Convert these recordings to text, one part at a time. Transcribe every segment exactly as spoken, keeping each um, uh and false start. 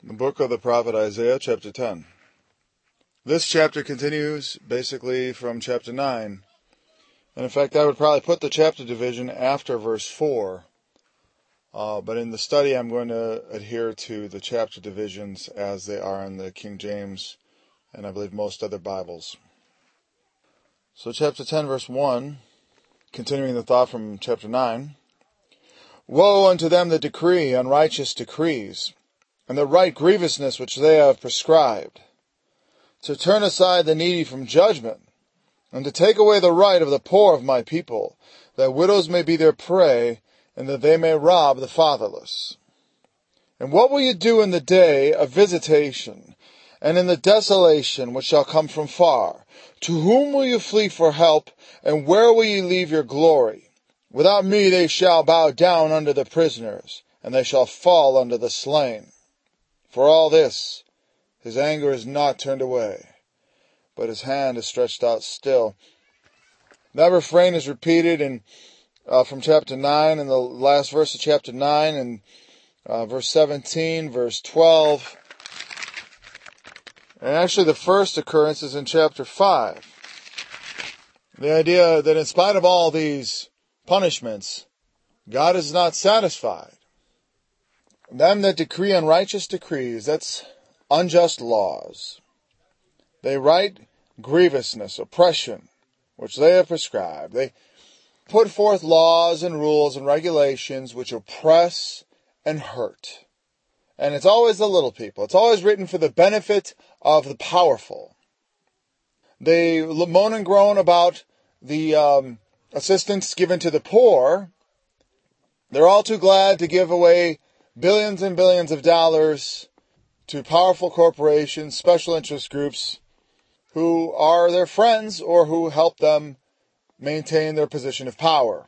The book of the prophet Isaiah, chapter ten. This chapter continues basically from chapter nine. And in fact, I would probably put the chapter division after verse four. Uh, but in the study, I'm going to adhere to the chapter divisions as they are in the King James and I believe most other Bibles. So chapter ten, verse one, continuing the thought from chapter nine. Woe unto them that decree unrighteous decrees, and that write grievousness which they have prescribed, to turn aside the needy from judgment, and to take away the right of the poor of my people, that widows may be their prey, and that they may rob the fatherless. And what will you do in the day of visitation, and in the desolation which shall come from far? To whom will you flee for help, and where will you leave your glory? Without me they shall bow down under the prisoners, and they shall fall under the slain. For all this, his anger is not turned away, but his hand is stretched out still. That refrain is repeated in uh, from chapter nine, in the last verse of chapter nine, and uh, verse seventeen, verse twelve. And actually the first occurrence is in chapter five. The idea that in spite of all these punishments, God is not satisfied. Them that decree unrighteous decrees, that's unjust laws. They write grievousness, oppression, which they have prescribed. They put forth laws and rules and regulations which oppress and hurt. And it's always the little people. It's always written for the benefit of the powerful. They moan and groan about the um, assistance given to the poor. They're all too glad to give away billions and billions of dollars to powerful corporations, special interest groups, who are their friends or who help them maintain their position of power.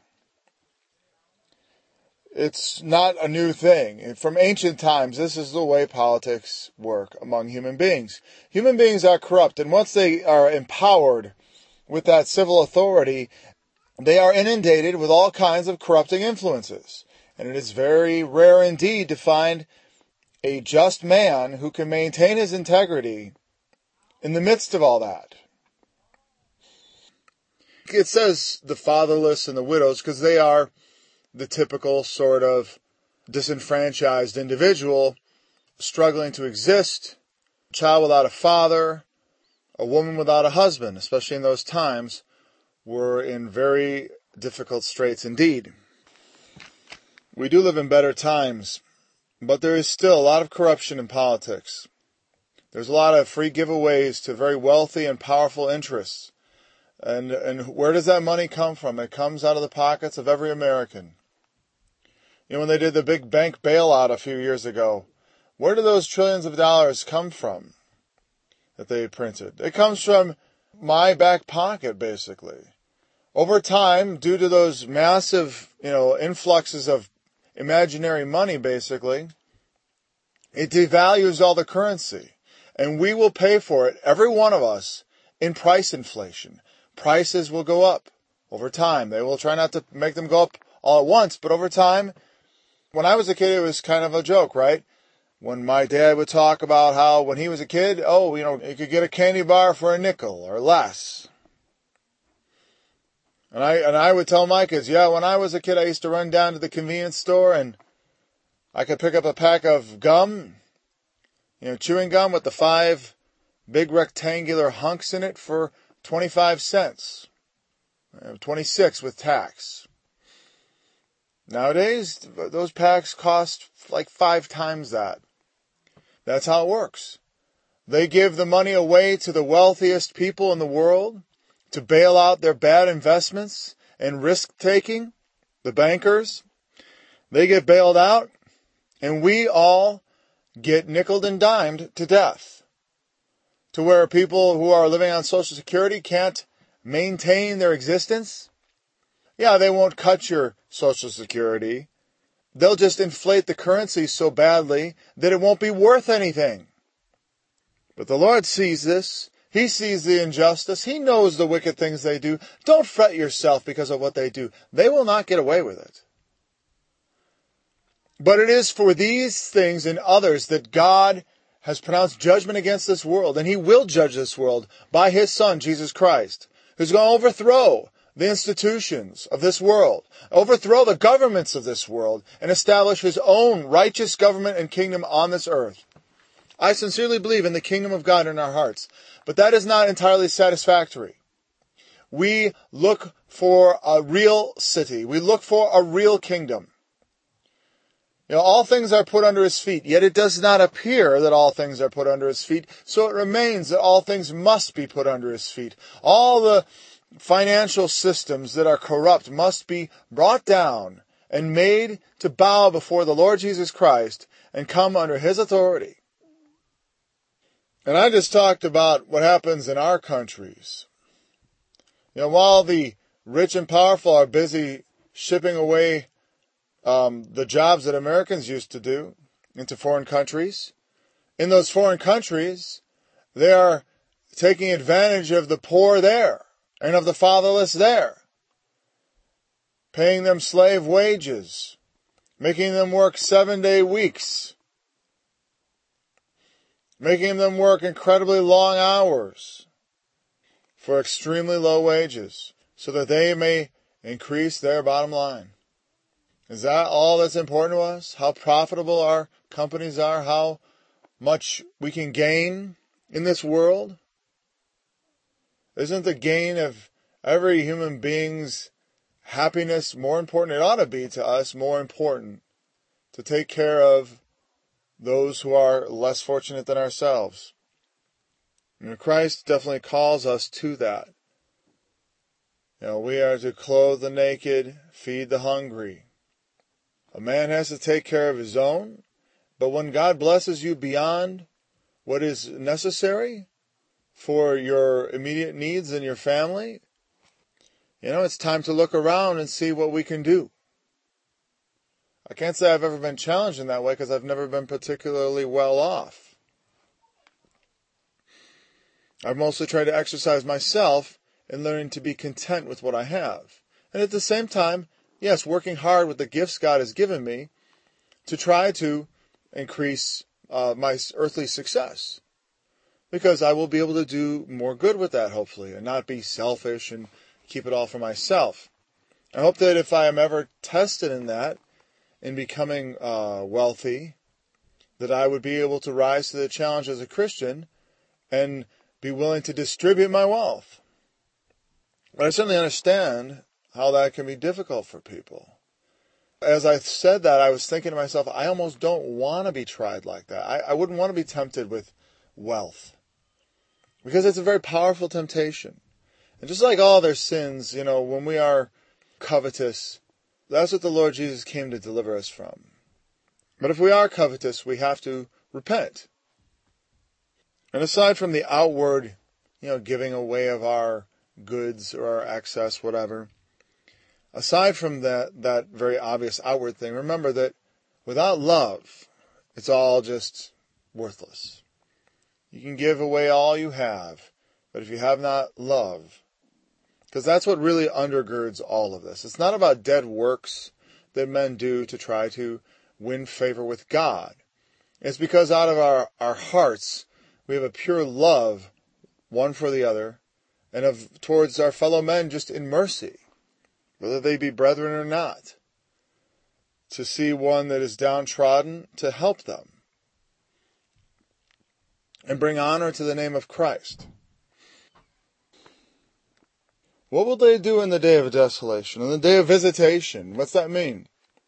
It's not a new thing. From ancient times, this is the way politics work among human beings. Human beings are corrupt, and once they are empowered with that civil authority, they are inundated with all kinds of corrupting influences. And it is very rare indeed to find a just man who can maintain his integrity in the midst of all that. It says the fatherless and the widows because they are the typical sort of disenfranchised individual struggling to exist, a child without a father, a woman without a husband, especially in those times, were in very difficult straits indeed. We do live in better times, but there is still a lot of corruption in politics. There's a lot of free giveaways to very wealthy and powerful interests. And, and where does that money come from? It comes out of the pockets of every American. You know, when they did the big bank bailout a few years ago, where do those trillions of dollars come from that they printed? It comes from my back pocket, basically. Over time, due to those massive, you know, influxes of imaginary money, basically, it devalues all the currency. And we will pay for it, every one of us, in price inflation. Prices will go up over time. They will try not to make them go up all at once, but over time, when I was a kid, it was kind of a joke, right? When my dad would talk about how when he was a kid, oh, you know, you could get a candy bar for a nickel or less. And I and I would tell my kids, yeah, when I was a kid, I used to run down to the convenience store and I could pick up a pack of gum, you know, chewing gum with the five big rectangular hunks in it for twenty-five cents, twenty-six with tax. Nowadays, those packs cost like five times that. That's how it works. They give the money away to the wealthiest people in the world to bail out their bad investments and risk-taking, the bankers. They get bailed out, and we all get nickeled and dimed to death, to where people who are living on Social Security can't maintain their existence. Yeah, they won't cut your Social Security. They'll just inflate the currency so badly that it won't be worth anything. But the Lord sees this. He sees the injustice. He knows the wicked things they do. Don't fret yourself because of what they do. They will not get away with it. But it is for these things and others that God has pronounced judgment against this world, and He will judge this world by His Son, Jesus Christ, who's going to overthrow the institutions of this world, overthrow the governments of this world, and establish His own righteous government and kingdom on this earth. I sincerely believe in the kingdom of God in our hearts, but that is not entirely satisfactory. We look for a real city. We look for a real kingdom. You know, all things are put under His feet, yet it does not appear that all things are put under His feet, so it remains that all things must be put under His feet. All the financial systems that are corrupt must be brought down and made to bow before the Lord Jesus Christ and come under His authority. And I just talked about what happens in our countries. You know, while the rich and powerful are busy shipping away um, the jobs that Americans used to do into foreign countries, in those foreign countries, they are taking advantage of the poor there and of the fatherless there, paying them slave wages, making them work seven-day weeks, making them work incredibly long hours for extremely low wages, so that they may increase their bottom line. Is that all that's important to us? How profitable our companies are? How much we can gain in this world? Isn't the gain of every human being's happiness more important? It ought to be to us more important to take care of those who are less fortunate than ourselves. And Christ definitely calls us to that. You know, we are to clothe the naked, feed the hungry. A man has to take care of his own, but when God blesses you beyond what is necessary for your immediate needs and your family, you know, it's time to look around and see what we can do. I can't say I've ever been challenged in that way because I've never been particularly well off. I've mostly tried to exercise myself in learning to be content with what I have. And at the same time, yes, working hard with the gifts God has given me to try to increase uh, my earthly success. Because I will be able to do more good with that, hopefully, and not be selfish and keep it all for myself. I hope that if I am ever tested in that, in becoming uh, wealthy, that I would be able to rise to the challenge as a Christian and be willing to distribute my wealth. But I certainly understand how that can be difficult for people. As I said that, I was thinking to myself, I almost don't want to be tried like that. I, I wouldn't want to be tempted with wealth, because it's a very powerful temptation. And just like all their sins, you know, when we are covetous, that's what the Lord Jesus came to deliver us from. But if we are covetous, we have to repent. And aside from the outward, you know, giving away of our goods or our excess, whatever, aside from that, that very obvious outward thing, remember that without love, it's all just worthless. You can give away all you have, but if you have not love, because that's what really undergirds all of this. It's not about dead works that men do to try to win favor with God. It's because out of our, our hearts, we have a pure love, one for the other, and of towards our fellow men just in mercy, whether they be brethren or not, to see one that is downtrodden, to help them, and bring honor to the name of Christ. What will they do in the day of desolation, in the day of visitation? What's that mean?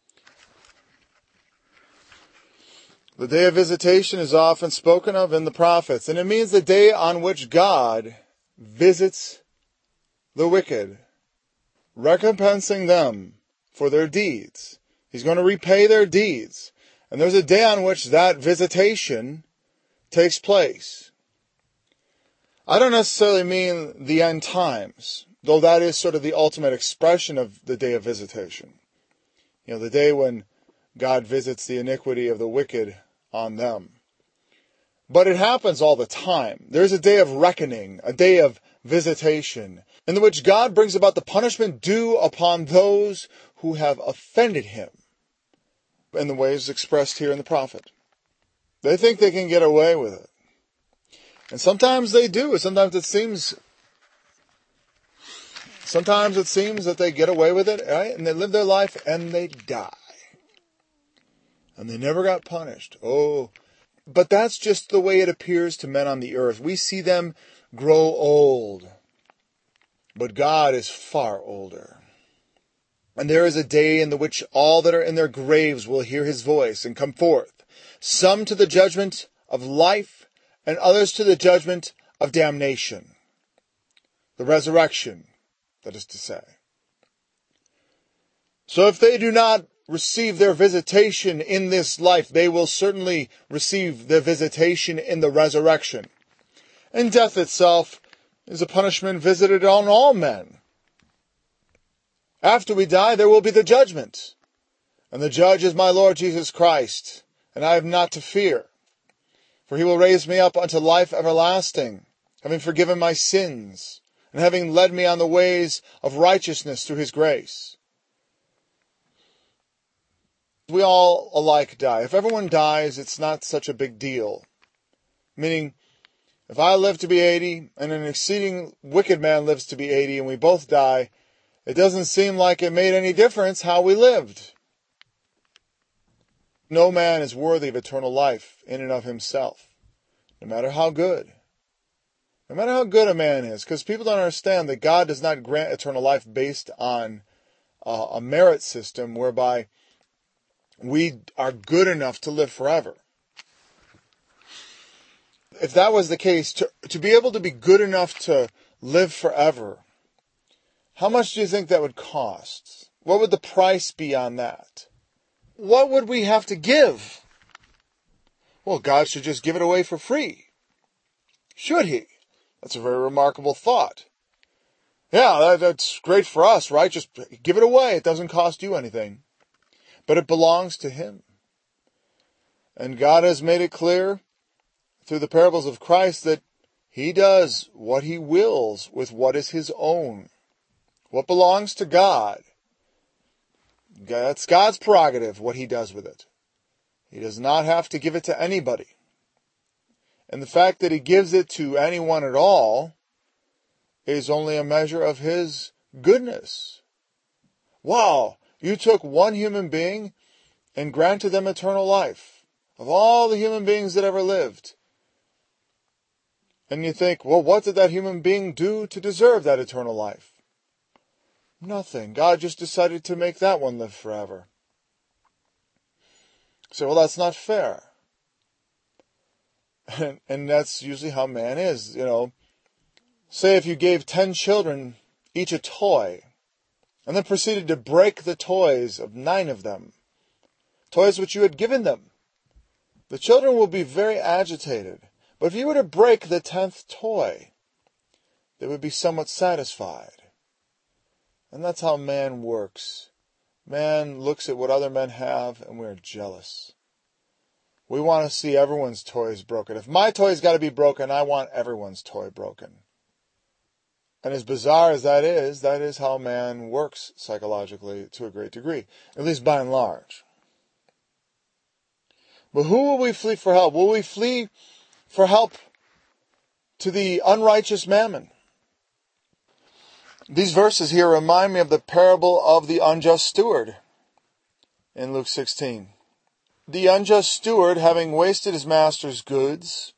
The day of visitation is often spoken of in the prophets, and it means the day on which God visits the wicked, recompensing them for their deeds. He's going to repay their deeds. And there's a day on which that visitation takes place. I don't necessarily mean the end times, though that is sort of the ultimate expression of the day of visitation. You know, the day when God visits the iniquity of the wicked on them. But it happens all the time. There's a day of reckoning, a day of visitation, in which God brings about the punishment due upon those who have offended Him. in the ways expressed here in the prophet. They think they can get away with it. And sometimes they do. Sometimes it seems sometimes it seems that they get away with it, right? And they live their life and they die. And they never got punished. Oh, but that's just the way it appears to men on the earth. We see them grow old. But God is far older. And there is a day in the which all that are in their graves will hear his voice and come forth, some to the judgment of life, and others to the judgment of damnation. The resurrection, that is to say. So if they do not receive their visitation in this life, they will certainly receive their visitation in the resurrection. And death itself is a punishment visited on all men. After we die, there will be the judgment. And the judge is my Lord Jesus Christ, and I have not to fear. For he will raise me up unto life everlasting, having forgiven my sins, and having led me on the ways of righteousness through his grace. We all alike die. If everyone dies, it's not such a big deal. Meaning, if I live to be eighty, and an exceeding wicked man lives to be eighty, and we both die, it doesn't seem like it made any difference how we lived. No man is worthy of eternal life in and of himself, no matter how good. No matter how good a man is, because people don't understand that God does not grant eternal life based on uh, a merit system whereby we are good enough to live forever. If that was the case, to, to be able to be good enough to live forever, how much do you think that would cost? What would the price be on that? What would we have to give? Well, God should just give it away for free. Should he? That's a very remarkable thought. Yeah, that, that's great for us, right? Just give it away. It doesn't cost you anything. But it belongs to him. And God has made it clear through the parables of Christ that he does what he wills with what is his own. What belongs to God, that's God's prerogative, what he does with it. He does not have to give it to anybody. And the fact that he gives it to anyone at all is only a measure of his goodness. Wow, you took one human being and granted them eternal life. Of all the human beings that ever lived. And you think, well, what did that human being do to deserve that eternal life? Nothing. God just decided to make that one live forever. So, well, that's not fair. And, and that's usually how man is, you know. Say if you gave ten children each a toy, and then proceeded to break the toys of nine of them, toys which you had given them, the children will be very agitated. But if you were to break the tenth toy, they would be somewhat satisfied. And that's how man works. Man looks at what other men have, and we're jealous. We want to see everyone's toys broken. If my toy's got to be broken, I want everyone's toy broken. And as bizarre as that is, that is how man works psychologically to a great degree, at least by and large. But who will we flee for help? Will we flee for help to the unrighteous mammon? These verses here remind me of the parable of the unjust steward in Luke sixteen. The unjust steward, having wasted his master's goods,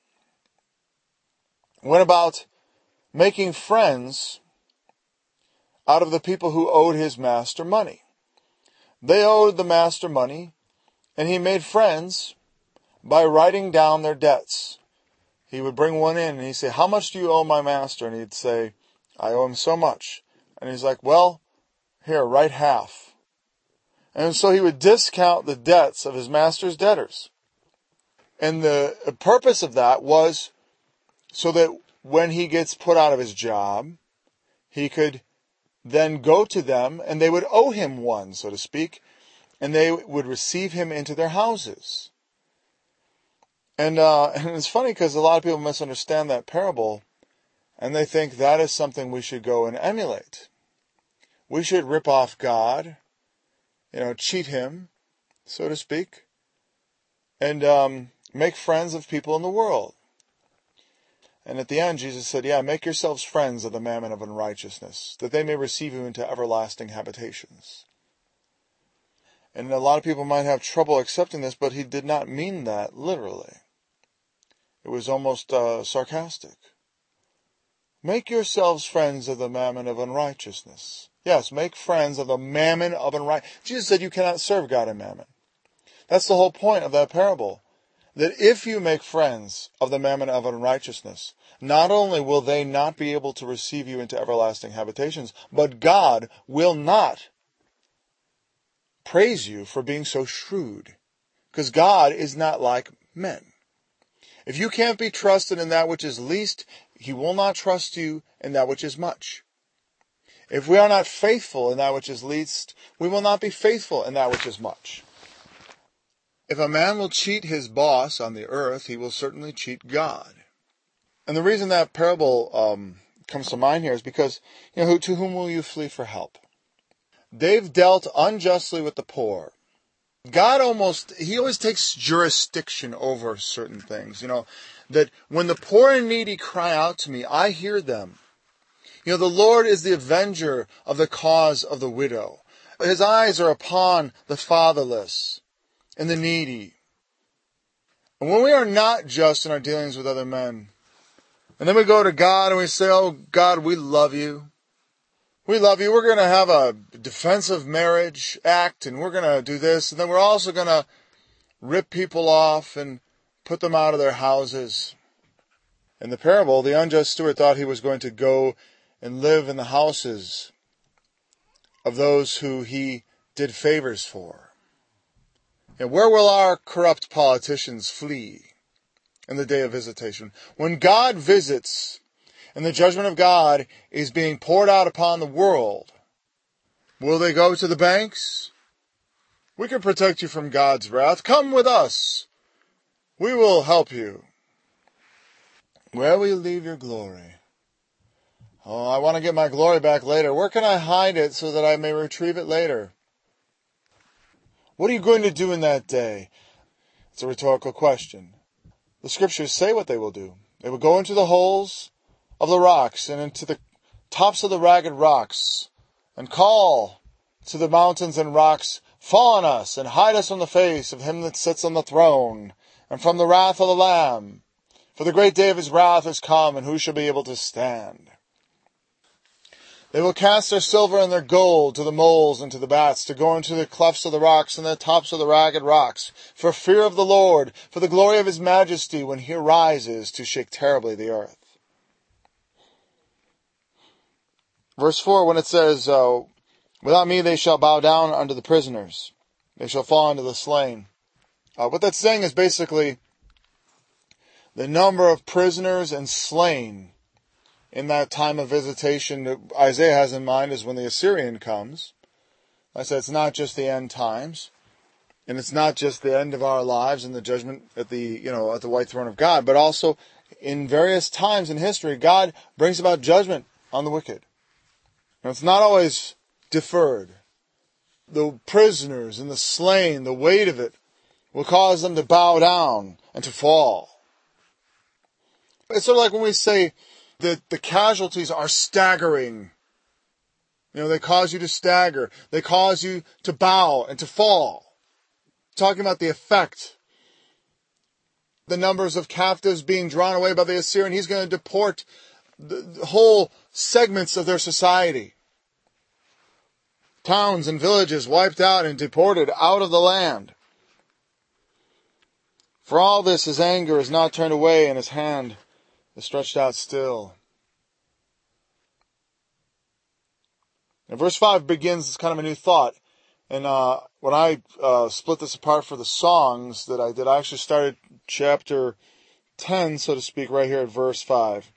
went about making friends out of the people who owed his master money. They owed the master money, and he made friends by writing down their debts. He would bring one in and he'd say, how much do you owe my master? And he'd say, I owe him so much. And he's like, well, here, write half. And so he would discount the debts of his master's debtors. And the purpose of that was so that when he gets put out of his job, he could then go to them and they would owe him one, so to speak, and they would receive him into their houses. And, uh, and it's funny because a lot of people misunderstand that parable, and they think that is something we should go and emulate. We should rip off God, you know, cheat him, so to speak, and um, make friends of people in the world. And at the end, Jesus said, yeah, make yourselves friends of the mammon of unrighteousness, that they may receive you into everlasting habitations. And a lot of people might have trouble accepting this, but he did not mean that literally. It was almost uh, sarcastic. Make yourselves friends of the mammon of unrighteousness. Yes, make friends of the mammon of unrighteousness. Jesus said you cannot serve God and mammon. That's the whole point of that parable. That if you make friends of the mammon of unrighteousness, not only will they not be able to receive you into everlasting habitations, but God will not praise you for being so shrewd. Because God is not like men. If you can't be trusted in that which is least, He will not trust you in that which is much. If we are not faithful in that which is least, we will not be faithful in that which is much. If a man will cheat his boss on the earth, he will certainly cheat God. And the reason that parable um, comes to mind here is because, you know, to whom will you flee for help? They've dealt unjustly with the poor. God almost, He always takes jurisdiction over certain things. You know, that when the poor and needy cry out to me, I hear them. You know, the Lord is the avenger of the cause of the widow. His eyes are upon the fatherless and the needy. And when we are not just in our dealings with other men, and then we go to God and we say, oh, God, we love you. We love you. We're going to have a defensive marriage act, and we're going to do this. And then we're also going to rip people off and put them out of their houses. In the parable, the unjust steward thought he was going to go and live in the houses of those who he did favors for. And where will our corrupt politicians flee in the day of visitation? When God visits and the judgment of God is being poured out upon the world, will they go to the banks? We can protect you from God's wrath. Come with us. We will help you. Where will you leave your glory? Oh, I want to get my glory back later. Where can I hide it so that I may retrieve it later? What are you going to do in that day? It's a rhetorical question. The scriptures say what they will do. They will go into the holes of the rocks and into the tops of the ragged rocks and call to the mountains and rocks, fall on us and hide us from the face of him that sits on the throne and from the wrath of the Lamb. For the great day of his wrath is come, and who shall be able to stand? They will cast their silver and their gold to the moles and to the bats, to go into the clefts of the rocks and the tops of the ragged rocks, for fear of the Lord, for the glory of his majesty, when he rises to shake terribly the earth. Verse four, when it says, uh, without me they shall bow down unto the prisoners. They shall fall unto the slain. Uh, what that's saying is basically the number of prisoners and slain in that time of visitation that Isaiah has in mind is when the Assyrian comes. I said it's not just the end times, and it's not just the end of our lives and the judgment at the, you know, at the white throne of God, but also in various times in history, God brings about judgment on the wicked. And it's not always deferred. The prisoners and the slain, the weight of it, will cause them to bow down and to fall. It's sort of like when we say that the casualties are staggering. You know, they cause you to stagger. They cause you to bow and to fall. Talking about the effect. The numbers of captives being drawn away by the Assyrian. He's going to deport the whole segments of their society. Towns and villages wiped out and deported out of the land. For all this, his anger is not turned away, and his hand is stretched out still. And verse five begins kind of a new thought. And uh, when I uh, split this apart for the songs that I did, I actually started chapter ten, so to speak, right here at verse five.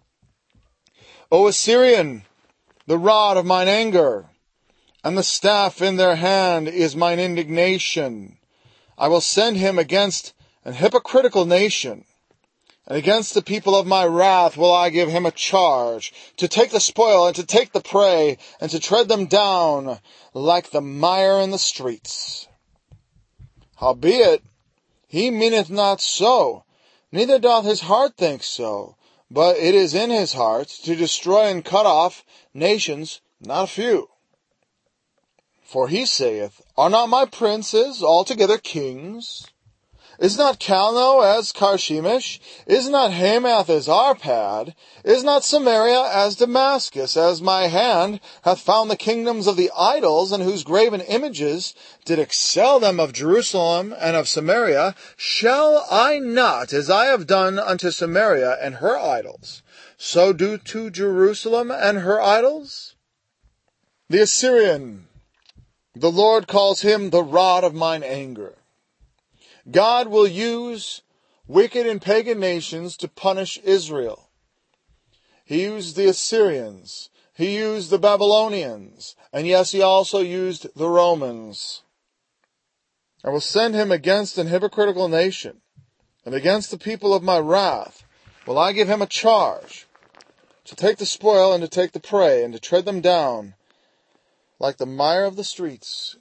O Assyrian, the rod of mine anger, and the staff in their hand is mine indignation. I will send him against an hypocritical nation, and against the people of my wrath will I give him a charge, to take the spoil and to take the prey, and to tread them down like the mire in the streets. Howbeit, he meaneth not so, neither doth his heart think so, but it is in his heart to destroy and cut off nations, not a few. For he saith, Are not my princes altogether kings? Is not Calno as Carchemish? Is not Hamath as Arpad? Is not Samaria as Damascus? As my hand hath found the kingdoms of the idols, and whose graven images did excel them of Jerusalem and of Samaria, shall I not, as I have done unto Samaria and her idols, so do to Jerusalem and her idols? The Assyrian, the Lord calls him the rod of mine anger. God will use wicked and pagan nations to punish Israel. He used the Assyrians. He used the Babylonians. And yes, he also used the Romans. I will send him against an hypocritical nation, and against the people of my wrath will I give him a charge, to take the spoil and to take the prey, and to tread them down like the mire of the streets.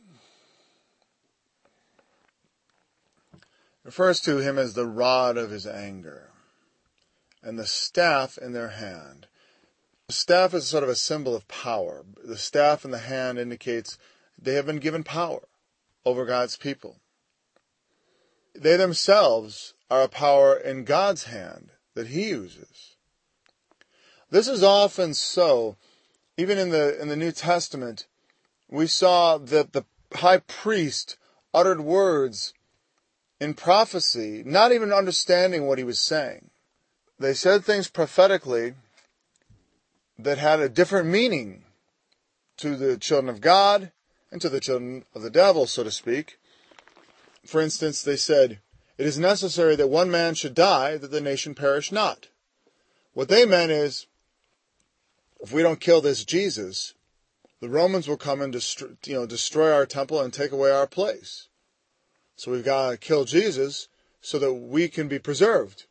Refers to him as the rod of his anger, and the staff in their hand. The staff is sort of a symbol of power. The staff in the hand indicates they have been given power over God's people. They themselves are a power in God's hand that he uses. This is often so. Even in the in the New Testament, we saw that the high priest uttered words in prophecy, not even understanding what he was saying. They said things prophetically that had a different meaning to the children of God and to the children of the devil, so to speak. For instance, they said, It is necessary that one man should die, that the nation perish not. What they meant is, if we don't kill this Jesus, the Romans will come and destroy, you know, destroy our temple and take away our place. So we've got to kill Jesus so that we can be preserved.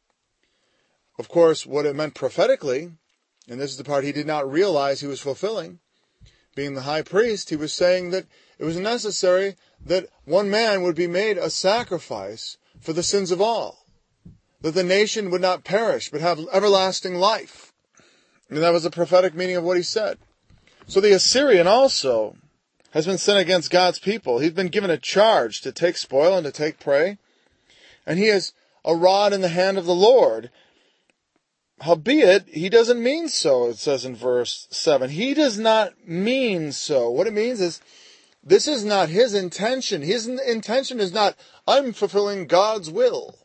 Of course, what it meant prophetically, and this is the part he did not realize he was fulfilling, being the high priest, he was saying that it was necessary that one man would be made a sacrifice for the sins of all, that the nation would not perish but have everlasting life. And that was the prophetic meaning of what he said. So the Assyrian also has been sent against God's people. He's been given a charge to take spoil and to take prey. And he is a rod in the hand of the Lord. Howbeit, he doesn't mean so, it says in verse seven. He does not mean so. What it means is, this is not his intention. His intention is not, I'm fulfilling God's will.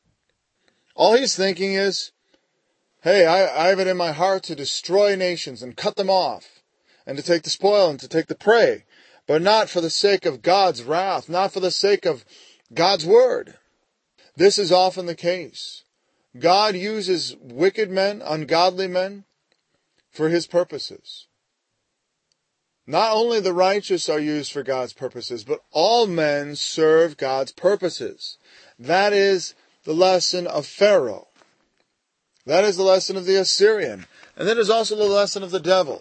All he's thinking is, hey, I, I have it in my heart to destroy nations and cut them off, and to take the spoil and to take the prey, but not for the sake of God's wrath, not for the sake of God's word. This is often the case. God uses wicked men, ungodly men, for his purposes. Not only the righteous are used for God's purposes, but all men serve God's purposes. That is the lesson of Pharaoh. That is the lesson of the Assyrian. And that is also the lesson of the devil.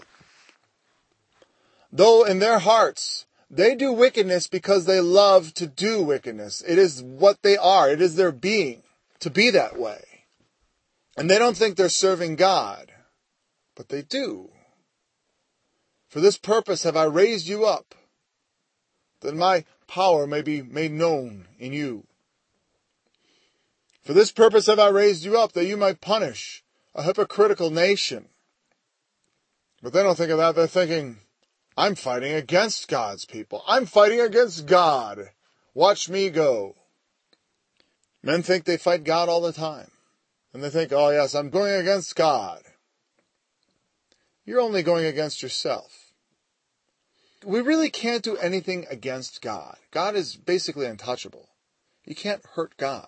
Though in their hearts, they do wickedness because they love to do wickedness. It is what they are. It is their being to be that way. And they don't think they're serving God, but they do. For this purpose have I raised you up, that my power may be made known in you. For this purpose have I raised you up, that you might punish a hypocritical nation. But they don't think of that. They're thinking, I'm fighting against God's people. I'm fighting against God. Watch me go. Men think they fight God all the time. And they think, oh yes, I'm going against God. You're only going against yourself. We really can't do anything against God. God is basically untouchable. You can't hurt God.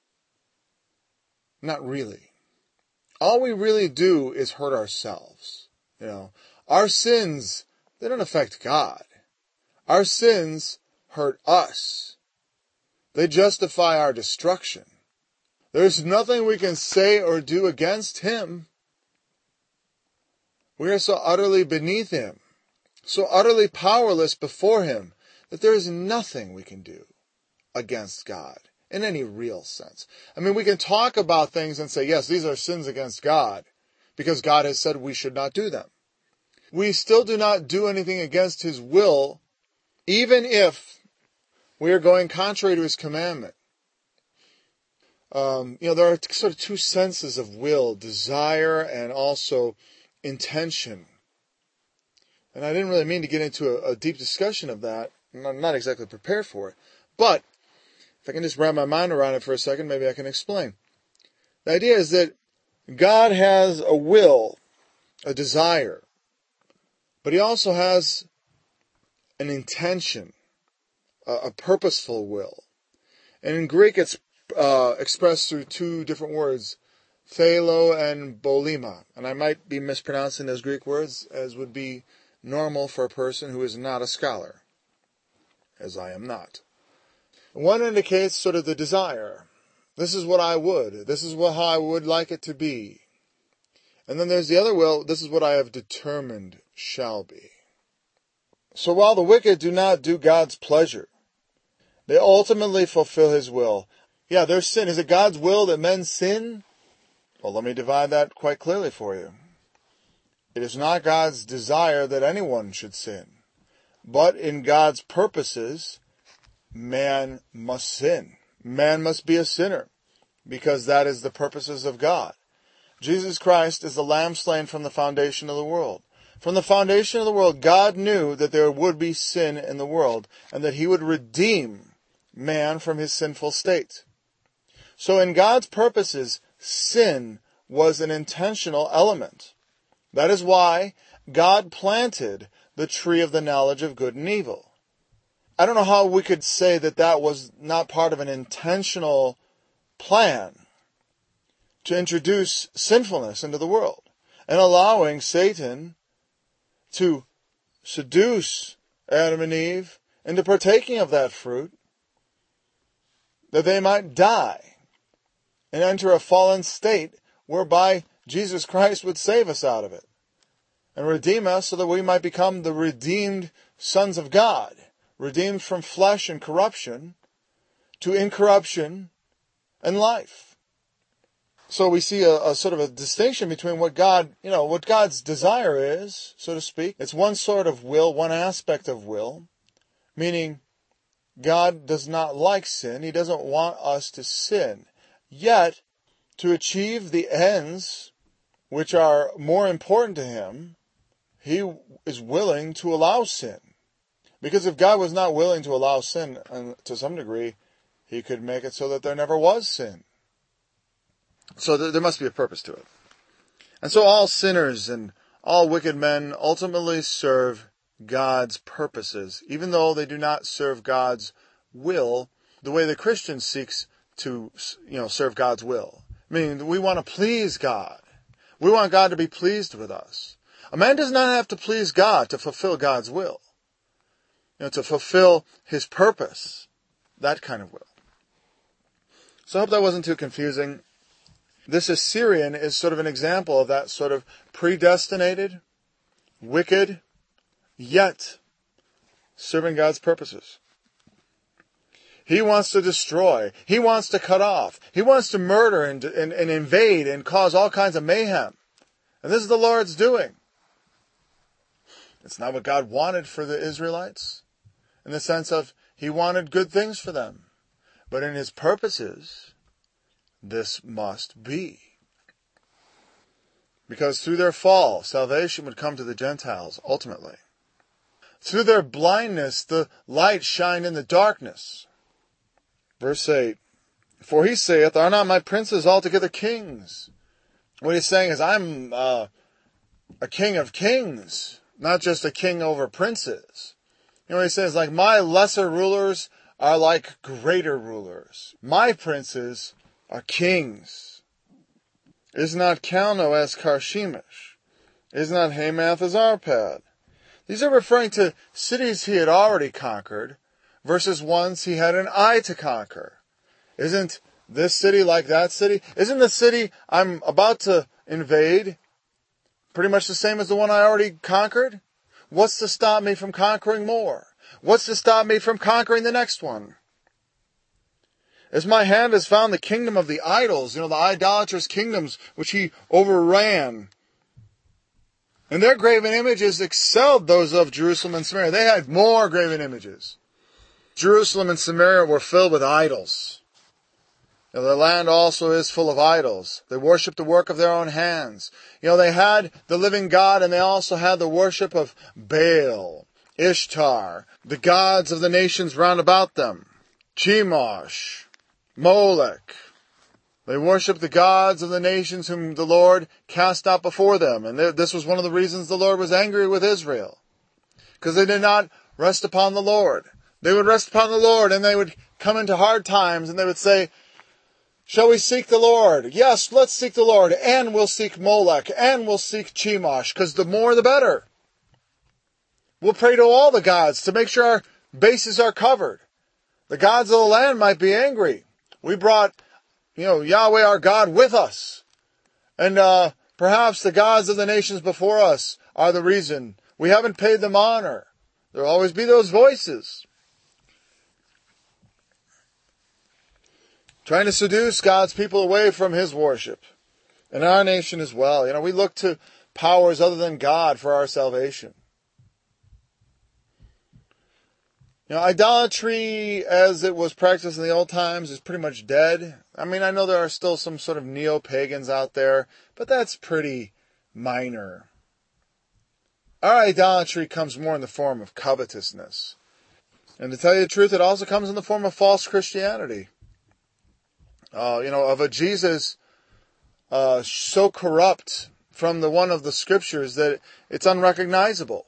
Not really. All we really do is hurt ourselves. You know, our sins, they don't affect God. Our sins hurt us. They justify our destruction. There's nothing we can say or do against him. We are so utterly beneath him, so utterly powerless before him, that there is nothing we can do. against God in any real sense. I mean, we can talk about things and say, yes, these are sins against God because God has said we should not do them. We still do not do anything against His will, even if we are going contrary to His commandment. Um, you know, there are sort of two senses of will, desire and also intention. And I didn't really mean to get into a, a deep discussion of that. I'm not exactly prepared for it. But if I can just wrap my mind around it for a second, maybe I can explain. The idea is that God has a will, a desire, but He also has an intention, a, a purposeful will. And in Greek it's uh, expressed through two different words, thelo and bolema. And I might be mispronouncing those Greek words, as would be normal for a person who is not a scholar, as I am not. One indicates sort of the desire. This is what I would. This is what, how I would like it to be. And then there's the other will. This is what I have determined shall be. So while the wicked do not do God's pleasure, they ultimately fulfill His will. Yeah, there's sin. Is it God's will that men sin? Well, let me divide that quite clearly for you. It is not God's desire that anyone should sin. But in God's purposes, man must sin. Man must be a sinner, because that is the purposes of God. Jesus Christ is the Lamb slain from the foundation of the world. From the foundation of the world, God knew that there would be sin in the world, and that He would redeem man from his sinful state. So in God's purposes, sin was an intentional element. That is why God planted the tree of the knowledge of good and evil. I don't know how we could say that that was not part of an intentional plan to introduce sinfulness into the world and allowing Satan to seduce Adam and Eve into partaking of that fruit, that they might die and enter a fallen state whereby Jesus Christ would save us out of it and redeem us so that we might become the redeemed sons of God, redeemed from flesh and corruption to incorruption and life. So we see a, a sort of a distinction between what God, you know, what God's desire is, so to speak. It's one sort of will, one aspect of will, meaning God does not like sin. He doesn't want us to sin. Yet, to achieve the ends which are more important to Him, He is willing to allow sin. Because if God was not willing to allow sin, and to some degree, He could make it so that there never was sin. So there must be a purpose to it. And so all sinners and all wicked men ultimately serve God's purposes, even though they do not serve God's will the way the Christian seeks to, you know, serve God's will. Meaning we want to please God. We want God to be pleased with us. A man does not have to please God to fulfill God's will. You know, to fulfill His purpose. That kind of will. So I hope that wasn't too confusing. This Assyrian is sort of an example of that sort of predestinated, wicked, yet serving God's purposes. He wants to destroy. He wants to cut off. He wants to murder and, and, and invade and cause all kinds of mayhem. And this is the Lord's doing. It's not what God wanted for the Israelites, in the sense of He wanted good things for them. But in His purposes, this must be. Because through their fall, salvation would come to the Gentiles, ultimately. Through their blindness, the light shined in the darkness. Verse eight, for He saith, are not my princes altogether kings? What He's saying is, I'm uh, a king of kings, not just a king over princes. You know what He says? Like, my lesser rulers are like greater rulers. My princes are kings. Is not Calno as Carchemish? Is not Hamath as Arpad? These are referring to cities He had already conquered, versus ones He had an eye to conquer. Isn't this city like that city? Isn't the city I'm about to invade pretty much the same as the one I already conquered? What's to stop me from conquering more? What's to stop me from conquering the next one? As my hand has found the kingdom of the idols, you know, the idolatrous kingdoms which he overran. And their graven images excelled those of Jerusalem and Samaria. They had more graven images. Jerusalem and Samaria were filled with idols. You know, their land also is full of idols. They worship the work of their own hands. You know, they had the living God, and they also had the worship of Baal, Ishtar, the gods of the nations round about them, Chemosh, Molech. They worshiped the gods of the nations whom the Lord cast out before them. And this was one of the reasons the Lord was angry with Israel. Because they did not rest upon the Lord. They would rest upon the Lord, and they would come into hard times, and they would say, shall we seek the Lord? Yes, let's seek the Lord, and we'll seek Molech, and we'll seek Chemosh, because the more the better. We'll pray to all the gods to make sure our bases are covered. The gods of the land might be angry. We brought, you know, Yahweh our God with us. And uh, perhaps the gods of the nations before us are the reason. We haven't paid them honor. There'll always be those voices trying to seduce God's people away from his worship. And our nation as well. You know, we look to powers other than God for our salvation. You know, idolatry as it was practiced in the old times is pretty much dead. I mean, I know there are still some sort of neo-pagans out there, but that's pretty minor. Our idolatry comes more in the form of covetousness. And to tell you the truth, it also comes in the form of false Christianity. Uh, you know, of a Jesus uh, so corrupt from the one of the scriptures that it's unrecognizable.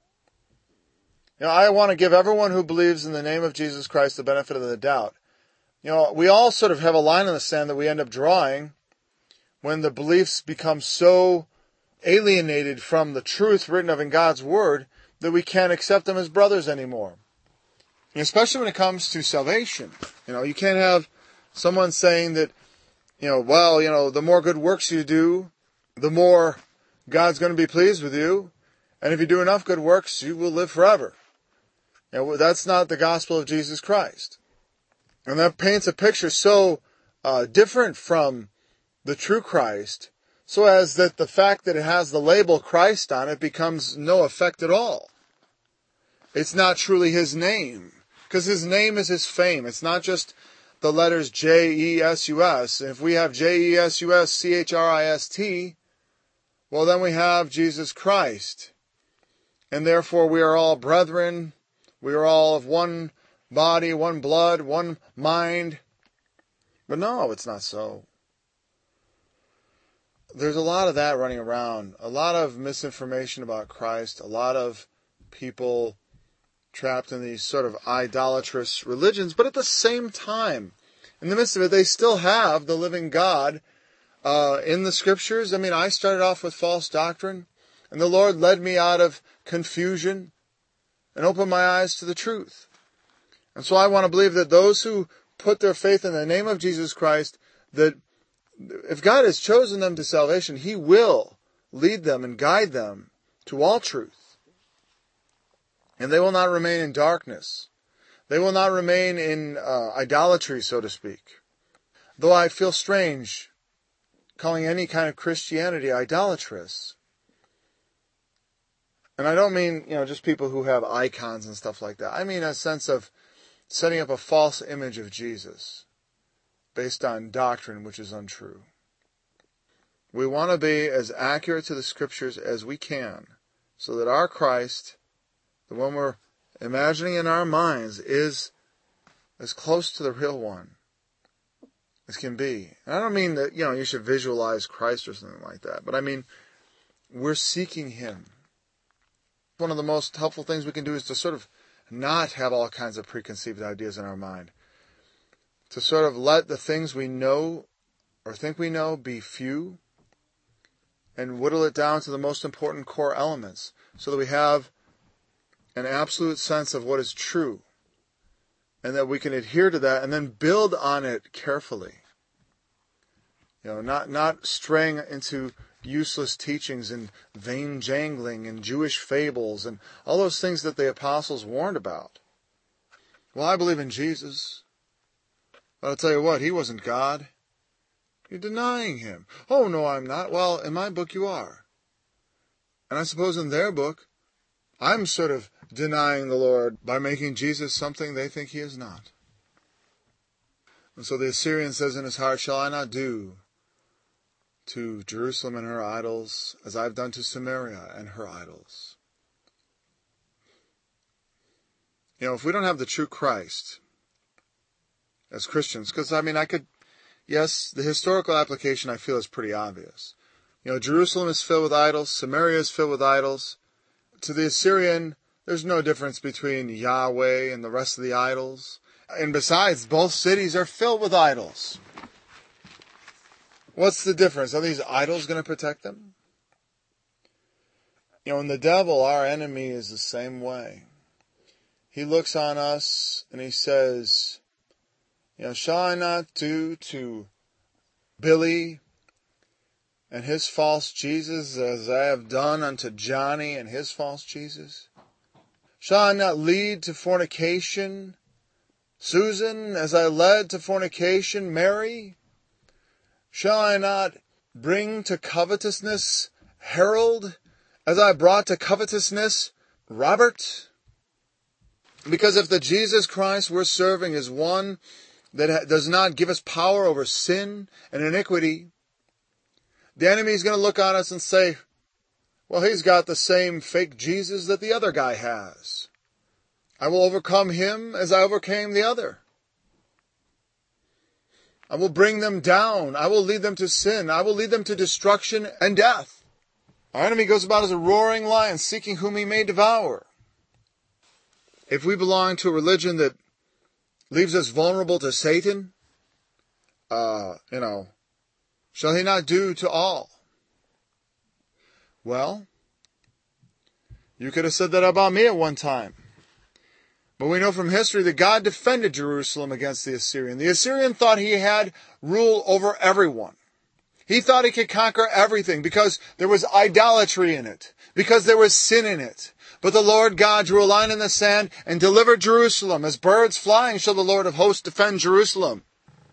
You know, I want to give everyone who believes in the name of Jesus Christ the benefit of the doubt. You know, we all sort of have a line in the sand that we end up drawing when the beliefs become so alienated from the truth written of in God's Word that we can't accept them as brothers anymore. And especially when it comes to salvation. You know, you can't have someone saying that, you know, well, you know, the more good works you do, the more God's going to be pleased with you. And if you do enough good works, you will live forever. You know, that's not the gospel of Jesus Christ. And that paints a picture so uh, different from the true Christ, so as that the fact that it has the label Christ on it becomes no effect at all. It's not truly his name, because his name is his fame. It's not just the letters J E S U S. If we have J E S U S C H R I S T, well, then we have Jesus Christ. And therefore we are all brethren. We are all of one body, one blood, one mind. But no, it's not so. There's a lot of that running around. A lot of misinformation about Christ. A lot of people trapped in these sort of idolatrous religions, but at the same time, in the midst of it, they still have the living God uh, in the scriptures. I mean, I started off with false doctrine, and the Lord led me out of confusion and opened my eyes to the truth. And so I want to believe that those who put their faith in the name of Jesus Christ, that if God has chosen them to salvation, he will lead them and guide them to all truth. And they will not remain in darkness. They will not remain in uh, idolatry, so to speak. Though I feel strange calling any kind of Christianity idolatrous. And I don't mean, you know, just people who have icons and stuff like that. I mean a sense of setting up a false image of Jesus based on doctrine which is untrue. We want to be as accurate to the scriptures as we can, so that our Christ, the one we're imagining in our minds, is as close to the real one as can be. And I don't mean that, you know, you should visualize Christ or something like that, but I mean, we're seeking him. One of the most helpful things we can do is to sort of not have all kinds of preconceived ideas in our mind. To sort of let the things we know or think we know be few, and whittle it down to the most important core elements, so that we have an absolute sense of what is true, and that we can adhere to that and then build on it carefully. You know, not, not straying into useless teachings and vain jangling and Jewish fables and all those things that the apostles warned about. Well, I believe in Jesus. But I'll tell you what, he wasn't God. You're denying him. Oh, no, I'm not. Well, in my book you are. And I suppose in their book, I'm sort of denying the Lord by making Jesus something they think he is not. And so the Assyrian says in his heart, shall I not do to Jerusalem and her idols as I've done to Samaria and her idols? You know, if we don't have the true Christ as Christians, because, I mean, I could, yes, the historical application I feel is pretty obvious. You know, Jerusalem is filled with idols, Samaria is filled with idols. To the Assyrian, there's no difference between Yahweh and the rest of the idols. And besides, both cities are filled with idols. What's the difference? Are these idols going to protect them? You know, and the devil, our enemy, is the same way. He looks on us and he says, you know, shall I not do to Billy and his false Jesus as I have done unto Johnny and his false Jesus? Shall I not lead to fornication Susan as I led to fornication Mary? Shall I not bring to covetousness Harold as I brought to covetousness Robert? Because if the Jesus Christ we're serving is one that does not give us power over sin and iniquity, the enemy is going to look on us and say, well, he's got the same fake Jesus that the other guy has. I will overcome him as I overcame the other. I will bring them down. I will lead them to sin. I will lead them to destruction and death. Our enemy goes about as a roaring lion, seeking whom he may devour. If we belong to a religion that leaves us vulnerable to Satan, uh, you know, shall he not do to all? Well, you could have said that about me at one time. But we know from history that God defended Jerusalem against the Assyrian. The Assyrian thought he had rule over everyone. He thought he could conquer everything because there was idolatry in it, because there was sin in it. But the Lord God drew a line in the sand and delivered Jerusalem. As birds flying shall the Lord of hosts defend Jerusalem.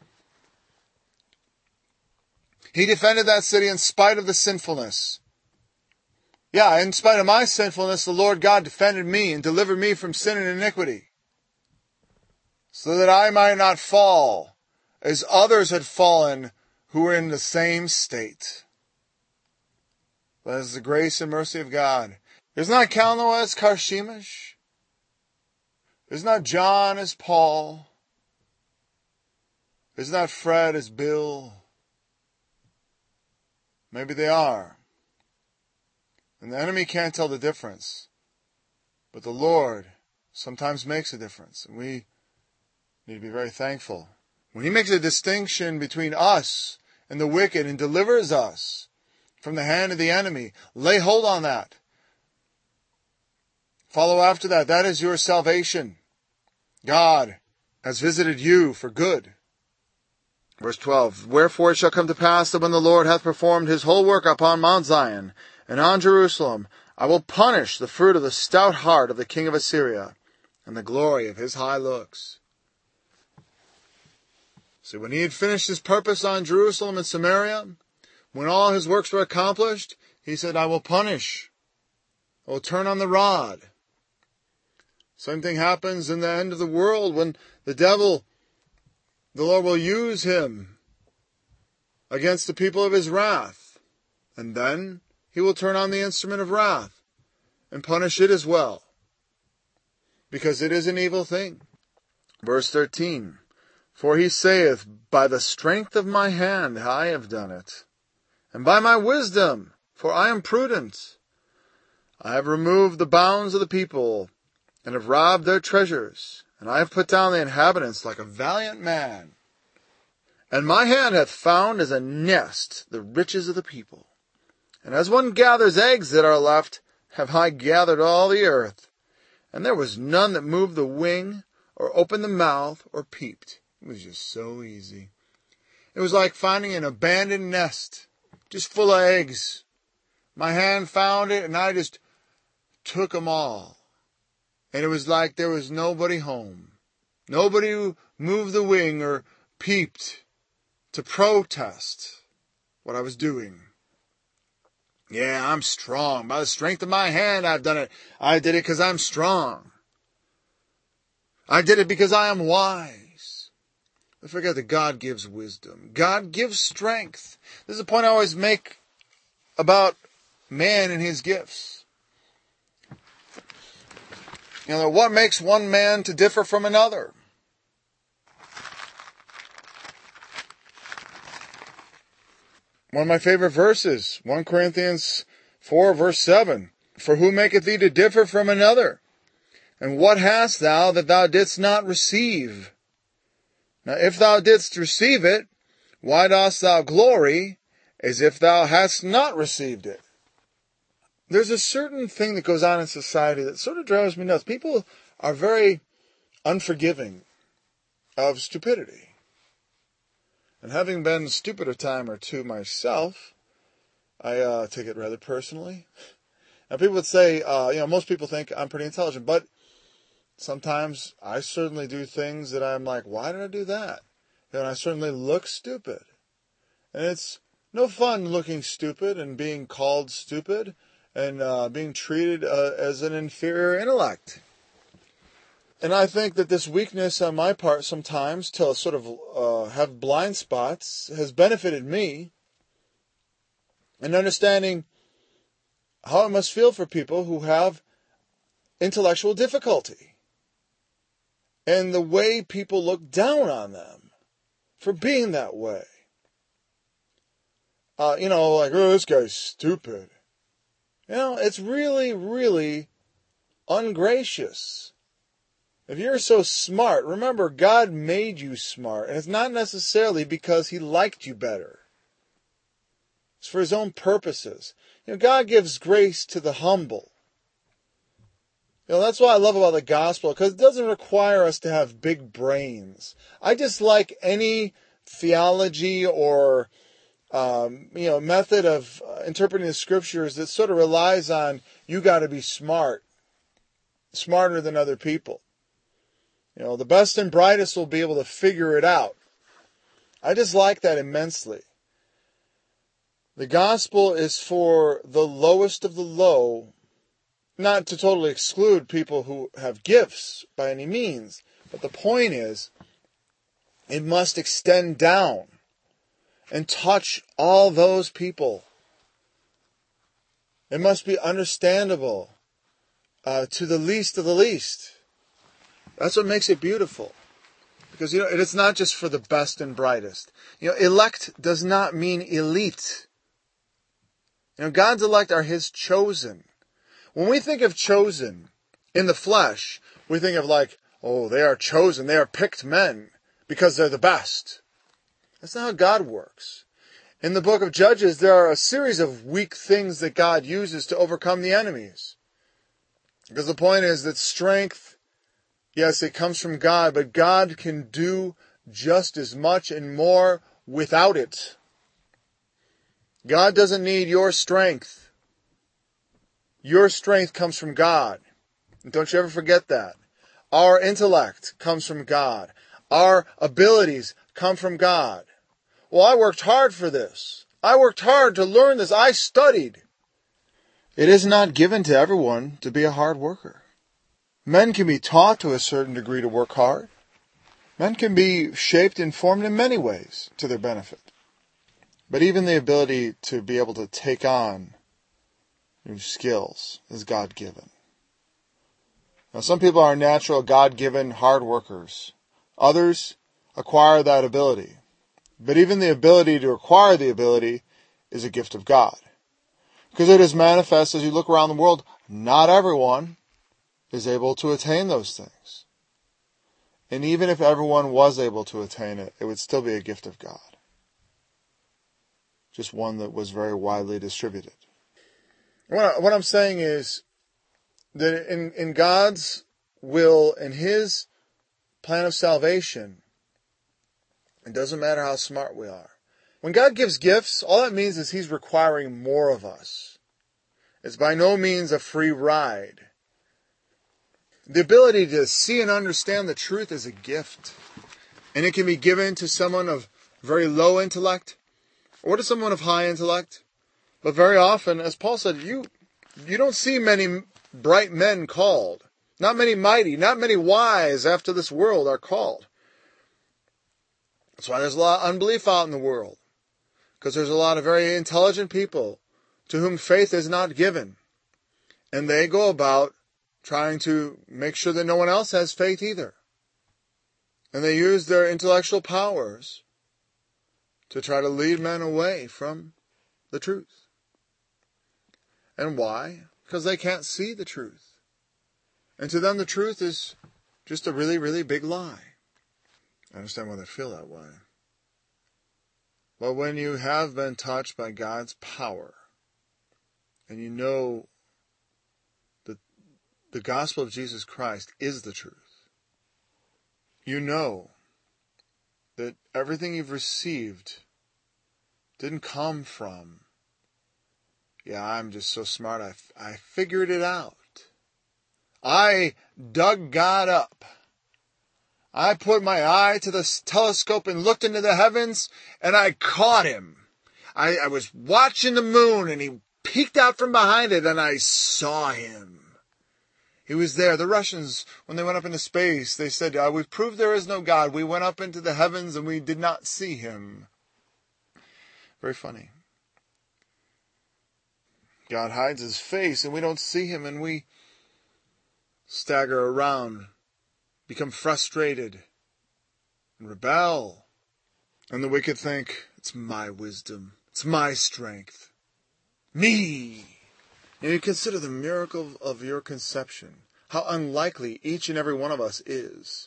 He defended that city in spite of the sinfulness. Yeah, in spite of my sinfulness, the Lord God defended me and delivered me from sin and iniquity, so that I might not fall as others had fallen who were in the same state. But as the grace and mercy of God. Is not Calno as Carchemish? Is not John as Paul? Is not Fred as Bill? Maybe they are. And the enemy can't tell the difference. But the Lord sometimes makes a difference. And we need to be very thankful. When he makes a distinction between us and the wicked and delivers us from the hand of the enemy, lay hold on that. Follow after that. That is your salvation. God has visited you for good. Verse twelve, wherefore it shall come to pass that when the Lord hath performed his whole work upon Mount Zion and on Jerusalem, I will punish the fruit of the stout heart of the king of Assyria and the glory of his high looks. So when he had finished his purpose on Jerusalem and Samaria, when all his works were accomplished, he said, I will punish. I will turn on the rod. Same thing happens in the end of the world when the devil, the Lord will use him against the people of his wrath. And then he will turn on the instrument of wrath and punish it as well. Because it is an evil thing. Verse thirteen, for he saith, by the strength of my hand I have done it, and by my wisdom, for I am prudent. I have removed the bounds of the people, and have robbed their treasures, and I have put down the inhabitants like a valiant man. And my hand hath found as a nest the riches of the people. And as one gathers eggs that are left, have I gathered all the earth. And there was none that moved the wing, or opened the mouth, or peeped. It was just so easy. It was like finding an abandoned nest, just full of eggs. My hand found it, and I just took them all. And it was like there was nobody home. Nobody who moved the wing or peeped to protest what I was doing. Yeah, I'm strong. By the strength of my hand, I've done it. I did it because I'm strong. I did it because I am wise. I forget that God gives wisdom. God gives strength. This is a point I always make about man and his gifts. You know, what makes one man to differ from another? One of my favorite verses, First Corinthians four, verse seven. For who maketh thee to differ from another? And what hast thou that thou didst not receive? Now if thou didst receive it, why dost thou glory as if thou hadst not received it? There's a certain thing that goes on in society that sort of drives me nuts. People are very unforgiving of stupidity. And having been stupid a time or two myself, I uh, take it rather personally. Now people would say, uh, you know, most people think I'm pretty intelligent, but sometimes I certainly do things that I'm like, why did I do that? And I certainly look stupid. And it's no fun looking stupid and being called stupid and uh, being treated uh, as an inferior intellect. And I think that this weakness on my part sometimes to sort of uh, have blind spots has benefited me in understanding how it must feel for people who have intellectual difficulty and the way people look down on them for being that way. Uh, you know, like, oh, this guy's stupid. You know, it's really, really ungracious. If you're so smart, remember, God made you smart. And it's not necessarily because he liked you better. It's for his own purposes. You know, God gives grace to the humble. You know, that's what I love about the gospel, because it doesn't require us to have big brains. I dislike any theology or um, you know method of uh, interpreting the scriptures that sort of relies on you got to be smart, smarter than other people. You know, the best and brightest will be able to figure it out. I dislike that immensely. The gospel is for the lowest of the low, not to totally exclude people who have gifts by any means, but the point is, it must extend down and touch all those people. It must be understandable uh, to the least of the least. That's what makes it beautiful. Because, you know, it's not just for the best and brightest. You know, elect does not mean elite. You know, God's elect are his chosen. When we think of chosen in the flesh, we think of like, oh, they are chosen, they are picked men because they're the best. That's not how God works. In the book of Judges, there are a series of weak things that God uses to overcome the enemies. Because the point is that strength, yes, it comes from God, but God can do just as much and more without it. God doesn't need your strength. Your strength comes from God. And don't you ever forget that. Our intellect comes from God. Our abilities come from God. Well, I worked hard for this. I worked hard to learn this. I studied. It is not given to everyone to be a hard worker. Men can be taught to a certain degree to work hard. Men can be shaped and formed in many ways to their benefit. But even the ability to be able to take on new skills is God-given. Now, some people are natural, God-given hard workers. Others acquire that ability. But even the ability to acquire the ability is a gift of God. Because it is manifest as you look around the world, not everyone is able to attain those things. And even if everyone was able to attain it, it would still be a gift of God. Just one that was very widely distributed. What, what I'm saying is that in, in God's will, in his plan of salvation, it doesn't matter how smart we are. When God gives gifts, all that means is he's requiring more of us. It's by no means a free ride. The ability to see and understand the truth is a gift. And it can be given to someone of very low intellect or to someone of high intellect. But very often, as Paul said, you you don't see many bright men called. Not many mighty, not many wise after this world are called. That's why there's a lot of unbelief out in the world. Because there's a lot of very intelligent people to whom faith is not given. And they go about trying to make sure that no one else has faith either. And they use their intellectual powers to try to lead men away from the truth. And why? Because they can't see the truth. And to them the truth is just a really, really big lie. I understand why they feel that way. But when you have been touched by God's power, and you know that the gospel of Jesus Christ is the truth, you know that everything you've received didn't come from, yeah, I'm just so smart, I, I figured it out. I dug God up. I put my eye to the telescope and looked into the heavens, and I caught him. I, I was watching the moon, and he peeked out from behind it, and I saw him. He was there. The Russians, when they went up into space, they said, uh, we've proved there is no God. We went up into the heavens, and we did not see him. Very funny. God hides his face, and we don't see him, and we stagger around, become frustrated, and rebel. And the wicked think, it's my wisdom, it's my strength, me. And you consider the miracle of your conception, how unlikely each and every one of us is.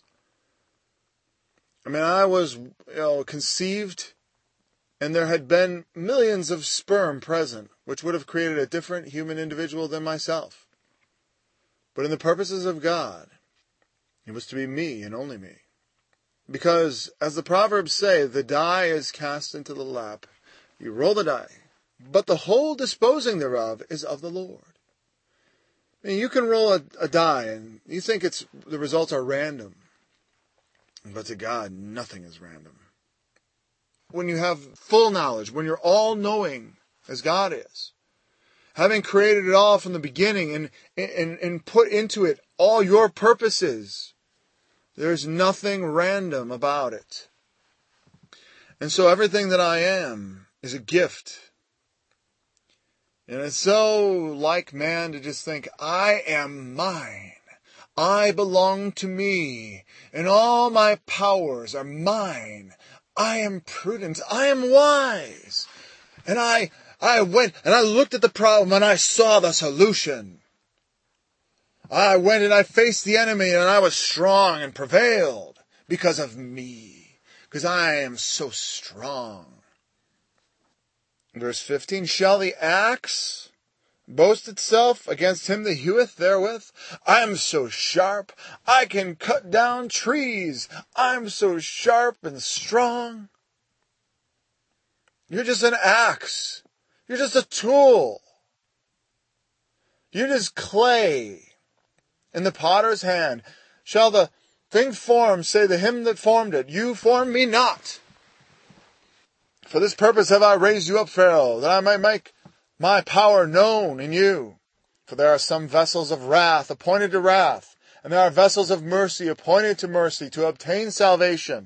I mean, I was, you know, conceived, and there had been millions of sperm present, which would have created a different human individual than myself. But in the purposes of God, it was to be me and only me. Because, as the Proverbs say, the die is cast into the lap. You roll the die, but the whole disposing thereof is of the Lord. I mean, you can roll a, a die, and you think it's the results are random. But to God, nothing is random. When you have full knowledge, when you're all-knowing, as God is, having created it all from the beginning and, and, and put into it all your purposes, there's nothing random about it. And so everything that I am is a gift. And it's so like man to just think, I am mine. I belong to me. And all my powers are mine. I am prudent. I am wise. And I, I went and I looked at the problem and I saw the solution. I went and I faced the enemy and I was strong and prevailed because of me. Because I am so strong. Verse fifteen, shall the axe boast itself against him that heweth therewith? I am so sharp, I can cut down trees. I'm so sharp and strong. You're just an axe. You're just a tool. You're just clay in the potter's hand. Shall the thing formed say to him that formed it, you formed me not. For this purpose have I raised you up, Pharaoh, that I might make my power known in you. For there are some vessels of wrath appointed to wrath, and there are vessels of mercy appointed to mercy, to obtain salvation.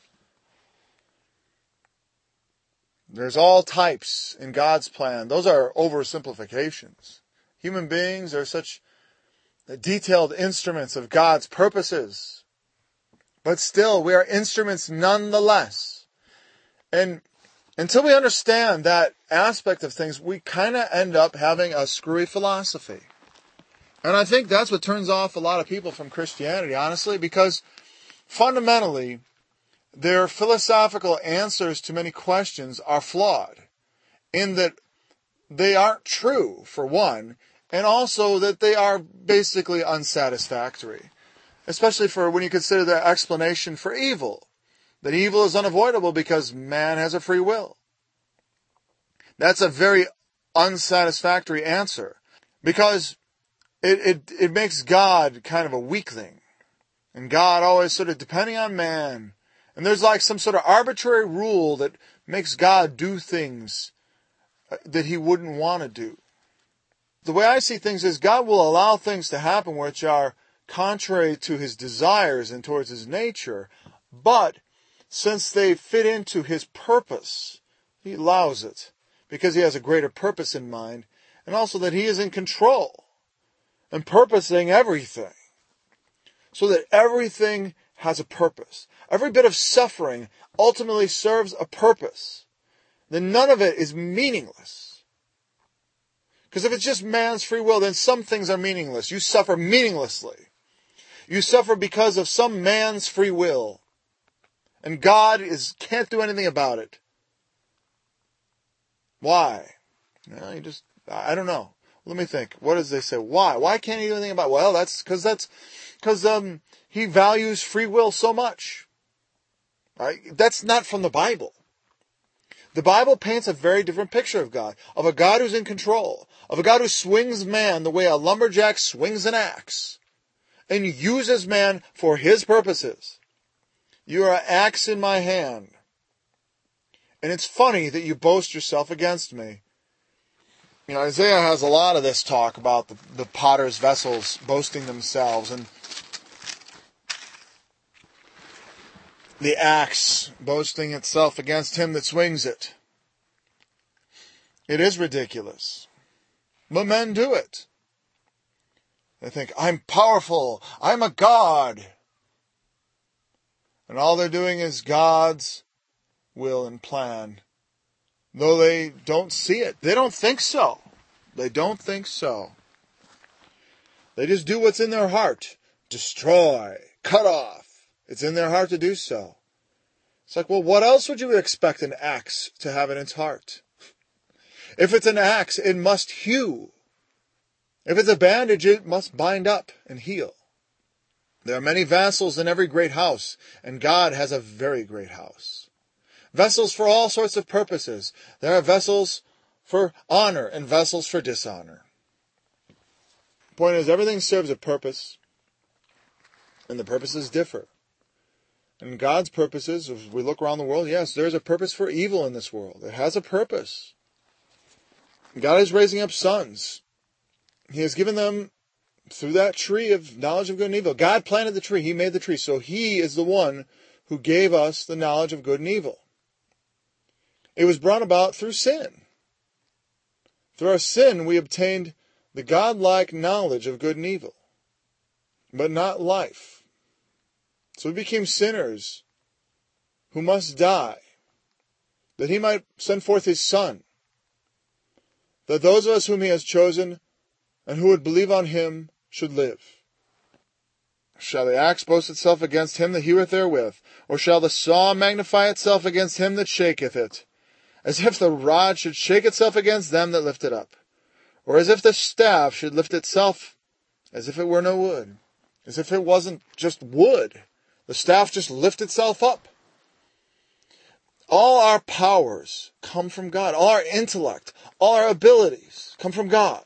There's all types in God's plan. Those are oversimplifications. Human beings are such detailed instruments of God's purposes. But still, we are instruments nonetheless. And until we understand that aspect of things, we kind of end up having a screwy philosophy. And I think that's what turns off a lot of people from Christianity, honestly, because fundamentally, their philosophical answers to many questions are flawed, in that they aren't true, for one, and also that they are basically unsatisfactory, especially for when you consider the explanation for evil. That evil is unavoidable because man has a free will. That's a very unsatisfactory answer because it, it, it makes God kind of a weakling. And God always sort of depending on man And there's like some sort of arbitrary rule that makes God do things that he wouldn't want to do. The way I see things is God will allow things to happen which are contrary to his desires and towards his nature, but since they fit into his purpose, he allows it because he has a greater purpose in mind, and also that he is in control and purposing everything so that everything has a purpose. Every bit of suffering ultimately serves a purpose. Then none of it is meaningless. Because if it's just man's free will, then some things are meaningless. You suffer meaninglessly. You suffer because of some man's free will. And God is can't do anything about it. Why? Well, you just, I don't know. Let me think. What does they say? Why? Why can't he do anything about it? Well, that's because that's because um he values free will so much. Right? That's not from the Bible. The Bible paints a very different picture of God, of a God who's in control, of a God who swings man the way a lumberjack swings an axe, and uses man for his purposes. You are an axe in my hand. And it's funny that you boast yourself against me. You know, Isaiah has a lot of this talk about the, the potter's vessels boasting themselves, and the axe boasting itself against him that swings it. It is ridiculous. But men do it. They think, I'm powerful. I'm a god. And all they're doing is God's will and plan. Though they don't see it. They don't think so. They don't think so. They just do what's in their heart. Destroy. Cut off. It's in their heart to do so. It's like, well, what else would you expect an axe to have in its heart? If it's an axe, it must hew. If it's a bandage, it must bind up and heal. There are many vessels in every great house, and God has a very great house. Vessels for all sorts of purposes. There are vessels for honor and vessels for dishonor. The point is, everything serves a purpose, and the purposes differ. And God's purposes, as we look around the world, yes, there's a purpose for evil in this world. It has a purpose. God is raising up sons. He has given them through that tree of knowledge of good and evil. God planted the tree. He made the tree. So he is the one who gave us the knowledge of good and evil. It was brought about through sin. Through our sin, we obtained the godlike knowledge of good and evil, but not life. So we became sinners who must die, that he might send forth his Son, that those of us whom he has chosen and who would believe on him should live. Shall the axe boast itself against him that heweth therewith? Or shall the saw magnify itself against him that shaketh it? As if the rod should shake itself against them that lift it up. Or as if the staff should lift itself, as if it were no wood. As if it wasn't just wood. The staff just lift itself up. All our powers come from God. All our intellect, all our abilities come from God.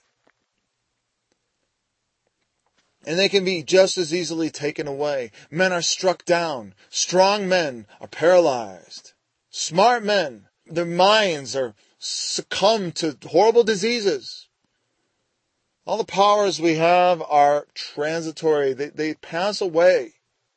And they can be just as easily taken away. Men are struck down. Strong men are paralyzed. Smart men, their minds are succumb to horrible diseases. All the powers we have are transitory. They, they pass away.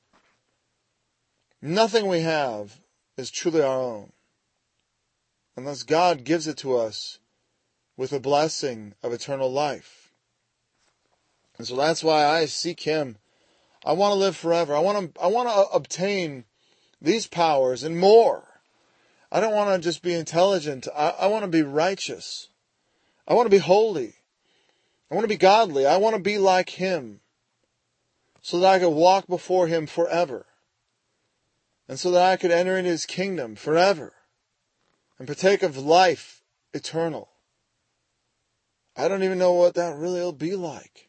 Nothing we have is truly our own, unless God gives it to us with a blessing of eternal life. And so that's why I seek him. I want to live forever. I want to, I want to obtain these powers and more. I don't want to just be intelligent. I, I want to be righteous. I want to be holy. I want to be godly. I want to be like him, so that I could walk before him forever. And so that I could enter into his kingdom forever and partake of life eternal. I don't even know what that really will be like.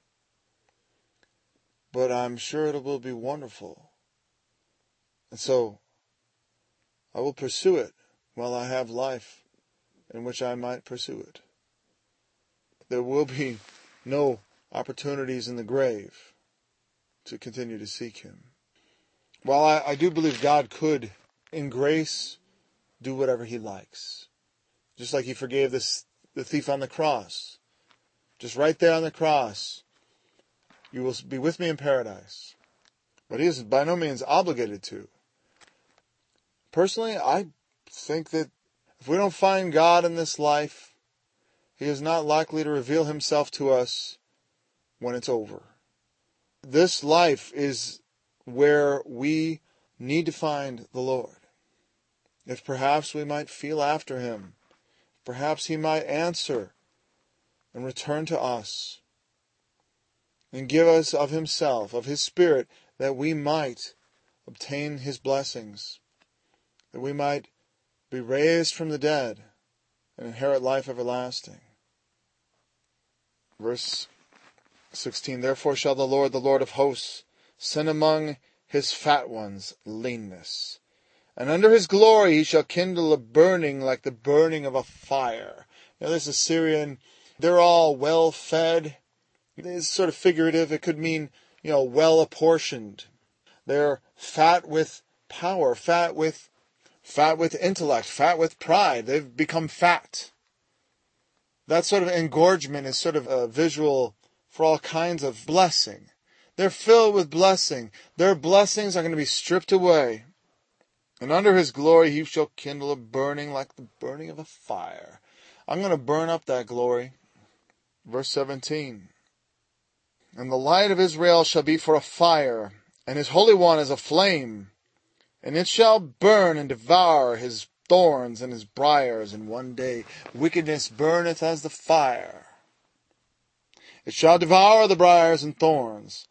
But I'm sure it will be wonderful. And so I will pursue it while I have life in which I might pursue it. There will be no opportunities in the grave to continue to seek him. While I, I do believe God could in grace do whatever he likes. Just like he forgave this, the thief on the cross. Just right there on the cross, you will be with me in paradise. But he is by no means obligated to. Personally, I think that if we don't find God in this life, he is not likely to reveal himself to us when it's over. This life is where we need to find the Lord. If perhaps we might feel after him, perhaps he might answer and return to us and give us of himself, of his Spirit, that we might obtain his blessings, that we might be raised from the dead and inherit life everlasting. Verse sixteen, therefore shall the Lord, the Lord of hosts, send among his fat ones leanness, and under his glory he shall kindle a burning like the burning of a fire. Now this Assyrian, they're all well fed. It's sort of figurative. It could mean, you know, well apportioned. They're fat with power, fat with fat with intellect, fat with pride. They've become fat. That sort of engorgement is sort of a visual for all kinds of blessing. They're filled with blessing. Their blessings are going to be stripped away. And under his glory he shall kindle a burning like the burning of a fire. I'm going to burn up that glory. Verse seventeen. And the light of Israel shall be for a fire, and his Holy One as a flame. And it shall burn and devour his thorns and his briars in one day. Wickedness burneth as the fire. It shall devour the briars and thorns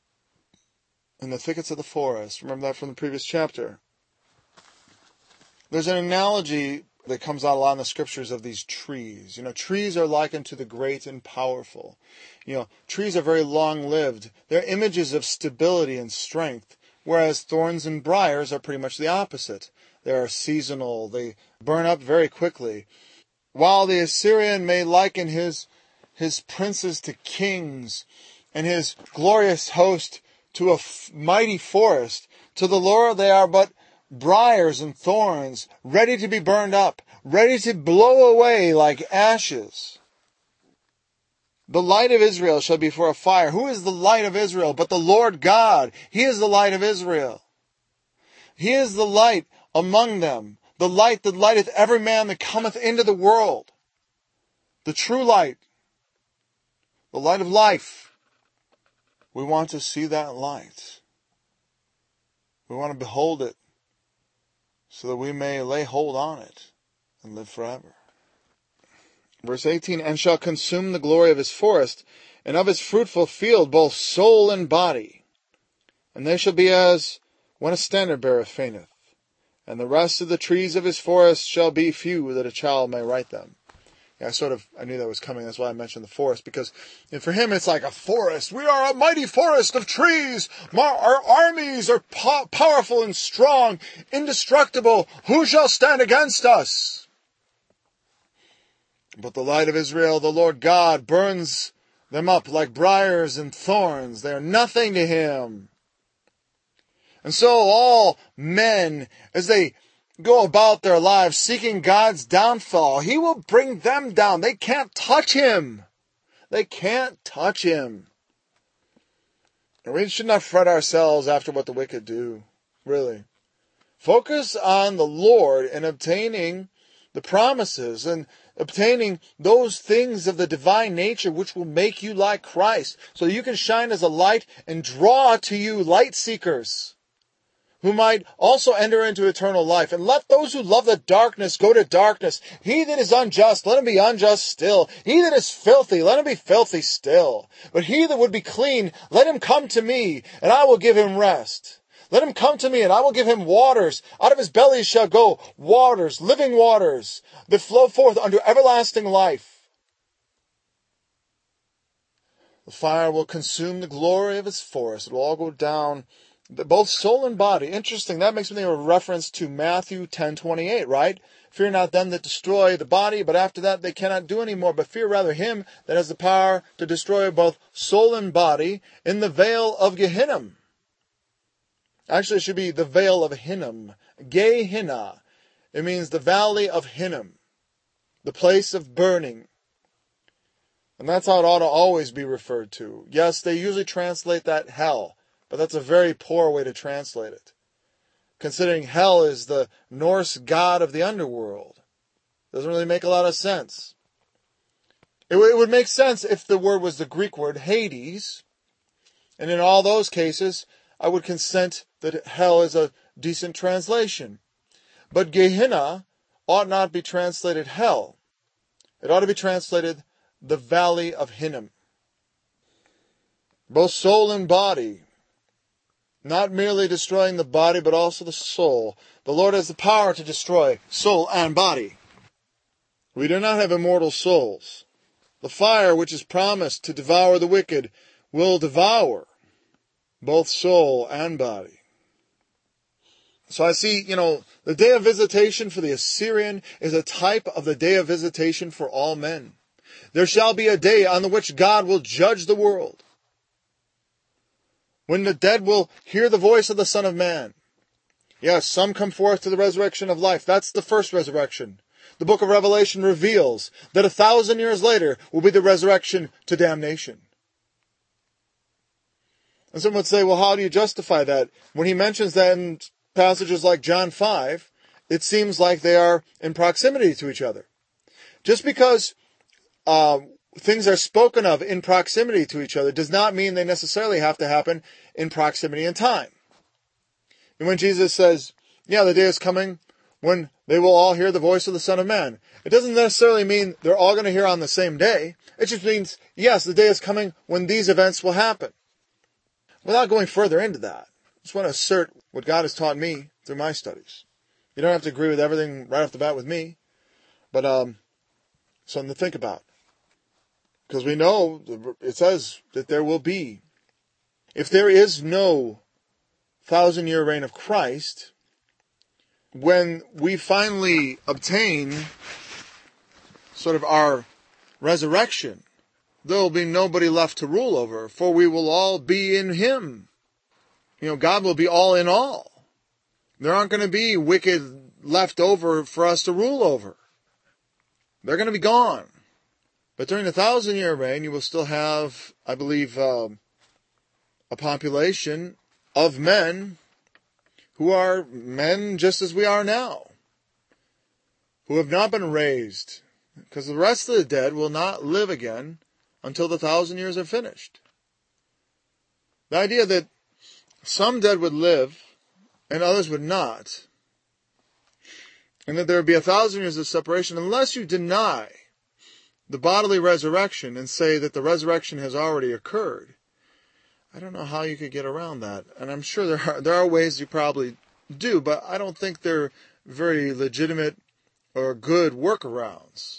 in the thickets of the forest. Remember that from the previous chapter. There's an analogy that comes out a lot in the scriptures of these trees. You know, trees are likened to the great and powerful. You know, trees are very long-lived. They're images of stability and strength, whereas thorns and briars are pretty much the opposite. They are seasonal. They burn up very quickly. While the Assyrian may liken his, his princes to kings and his glorious host to a f- mighty forest, to the Lord they are but briars and thorns, ready to be burned up, ready to blow away like ashes. The light of Israel shall be for a fire. Who is the light of Israel but the Lord God? He is the light of Israel. He is the light among them, the light that lighteth every man that cometh into the world. The true light, the light of life. We want to see that light. We want to behold it, so that we may lay hold on it and live forever. Verse eighteen, and shall consume the glory of his forest, and of his fruitful field, both soul and body. And they shall be as when a standard bearer fainteth. And the rest of the trees of his forest shall be few, that a child may write them. Yeah, I sort of, I knew that was coming. That's why I mentioned the forest, because and for him it's like a forest. We are a mighty forest of trees. Our armies are po- powerful and strong, indestructible. Who shall stand against us? But the light of Israel, the Lord God, burns them up like briars and thorns. They are nothing to him. And so all men, as they go about their lives seeking God's downfall, he will bring them down. They can't touch him. They can't touch him. And we should not fret ourselves after what the wicked do, really. Focus on the Lord and obtaining the promises and obtaining those things of the divine nature which will make you like Christ, so you can shine as a light and draw to you light seekers who might also enter into eternal life. And let those who love the darkness go to darkness. He that is unjust, let him be unjust still. He that is filthy, let him be filthy still. But he that would be clean, let him come to me, and I will give him rest. Let him come to me, and I will give him waters. Out of his belly shall go waters, living waters, that flow forth unto everlasting life. The fire will consume the glory of his forest. It will all go down, both soul and body. Interesting. That makes me think of a reference to Matthew ten twenty-eight, right? Fear not them that destroy the body, but after that they cannot do any more. But fear rather him that has the power to destroy both soul and body in the vale of Gehinnom. Actually, it should be the Vale of Hinnom. Gehenna. It means the Valley of Hinnom, the place of burning. And that's how it ought to always be referred to. Yes, they usually translate that hell, but that's a very poor way to translate it, considering hell is the Norse god of the underworld. Doesn't really make a lot of sense. It, w- it would make sense if the word was the Greek word Hades, and in all those cases, I would consent that hell is a decent translation. But Gehenna ought not be translated hell. It ought to be translated the Valley of Hinnom. Both soul and body. Not merely destroying the body, but also the soul. The Lord has the power to destroy soul and body. We do not have immortal souls. The fire which is promised to devour the wicked will devour both soul and body. So I see, you know, the day of visitation for the Assyrian is a type of the day of visitation for all men. There shall be a day on the which God will judge the world, when the dead will hear the voice of the Son of Man. Yes, some come forth to the resurrection of life. That's the first resurrection. The book of Revelation reveals that a thousand years later will be the resurrection to damnation. And some would say, well, how do you justify that? When he mentions that in passages like John five, it seems like they are in proximity to each other. Just because uh, things are spoken of in proximity to each other does not mean they necessarily have to happen in proximity in time. And when Jesus says, yeah, the day is coming when they will all hear the voice of the Son of Man, it doesn't necessarily mean they're all going to hear on the same day. It just means, yes, the day is coming when these events will happen. Without going further into that, I just want to assert what God has taught me through my studies. You don't have to agree with everything right off the bat with me, but um, something to think about. Because we know it says that there will be, if there is no thousand-year reign of Christ, when we finally obtain sort of our resurrection, there will be nobody left to rule over, for we will all be in Him. You know, God will be all in all. There aren't going to be wicked left over for us to rule over. They're going to be gone. But during the thousand-year reign, you will still have, I believe, uh, a population of men who are men just as we are now, who have not been raised, because the rest of the dead will not live again until the thousand years are finished. The idea that some dead would live and others would not, and that there would be a thousand years of separation, unless you deny the bodily resurrection and say that the resurrection has already occurred, I don't know how you could get around that. And I'm sure there are, there are ways you probably do, but I don't think they're very legitimate or good workarounds.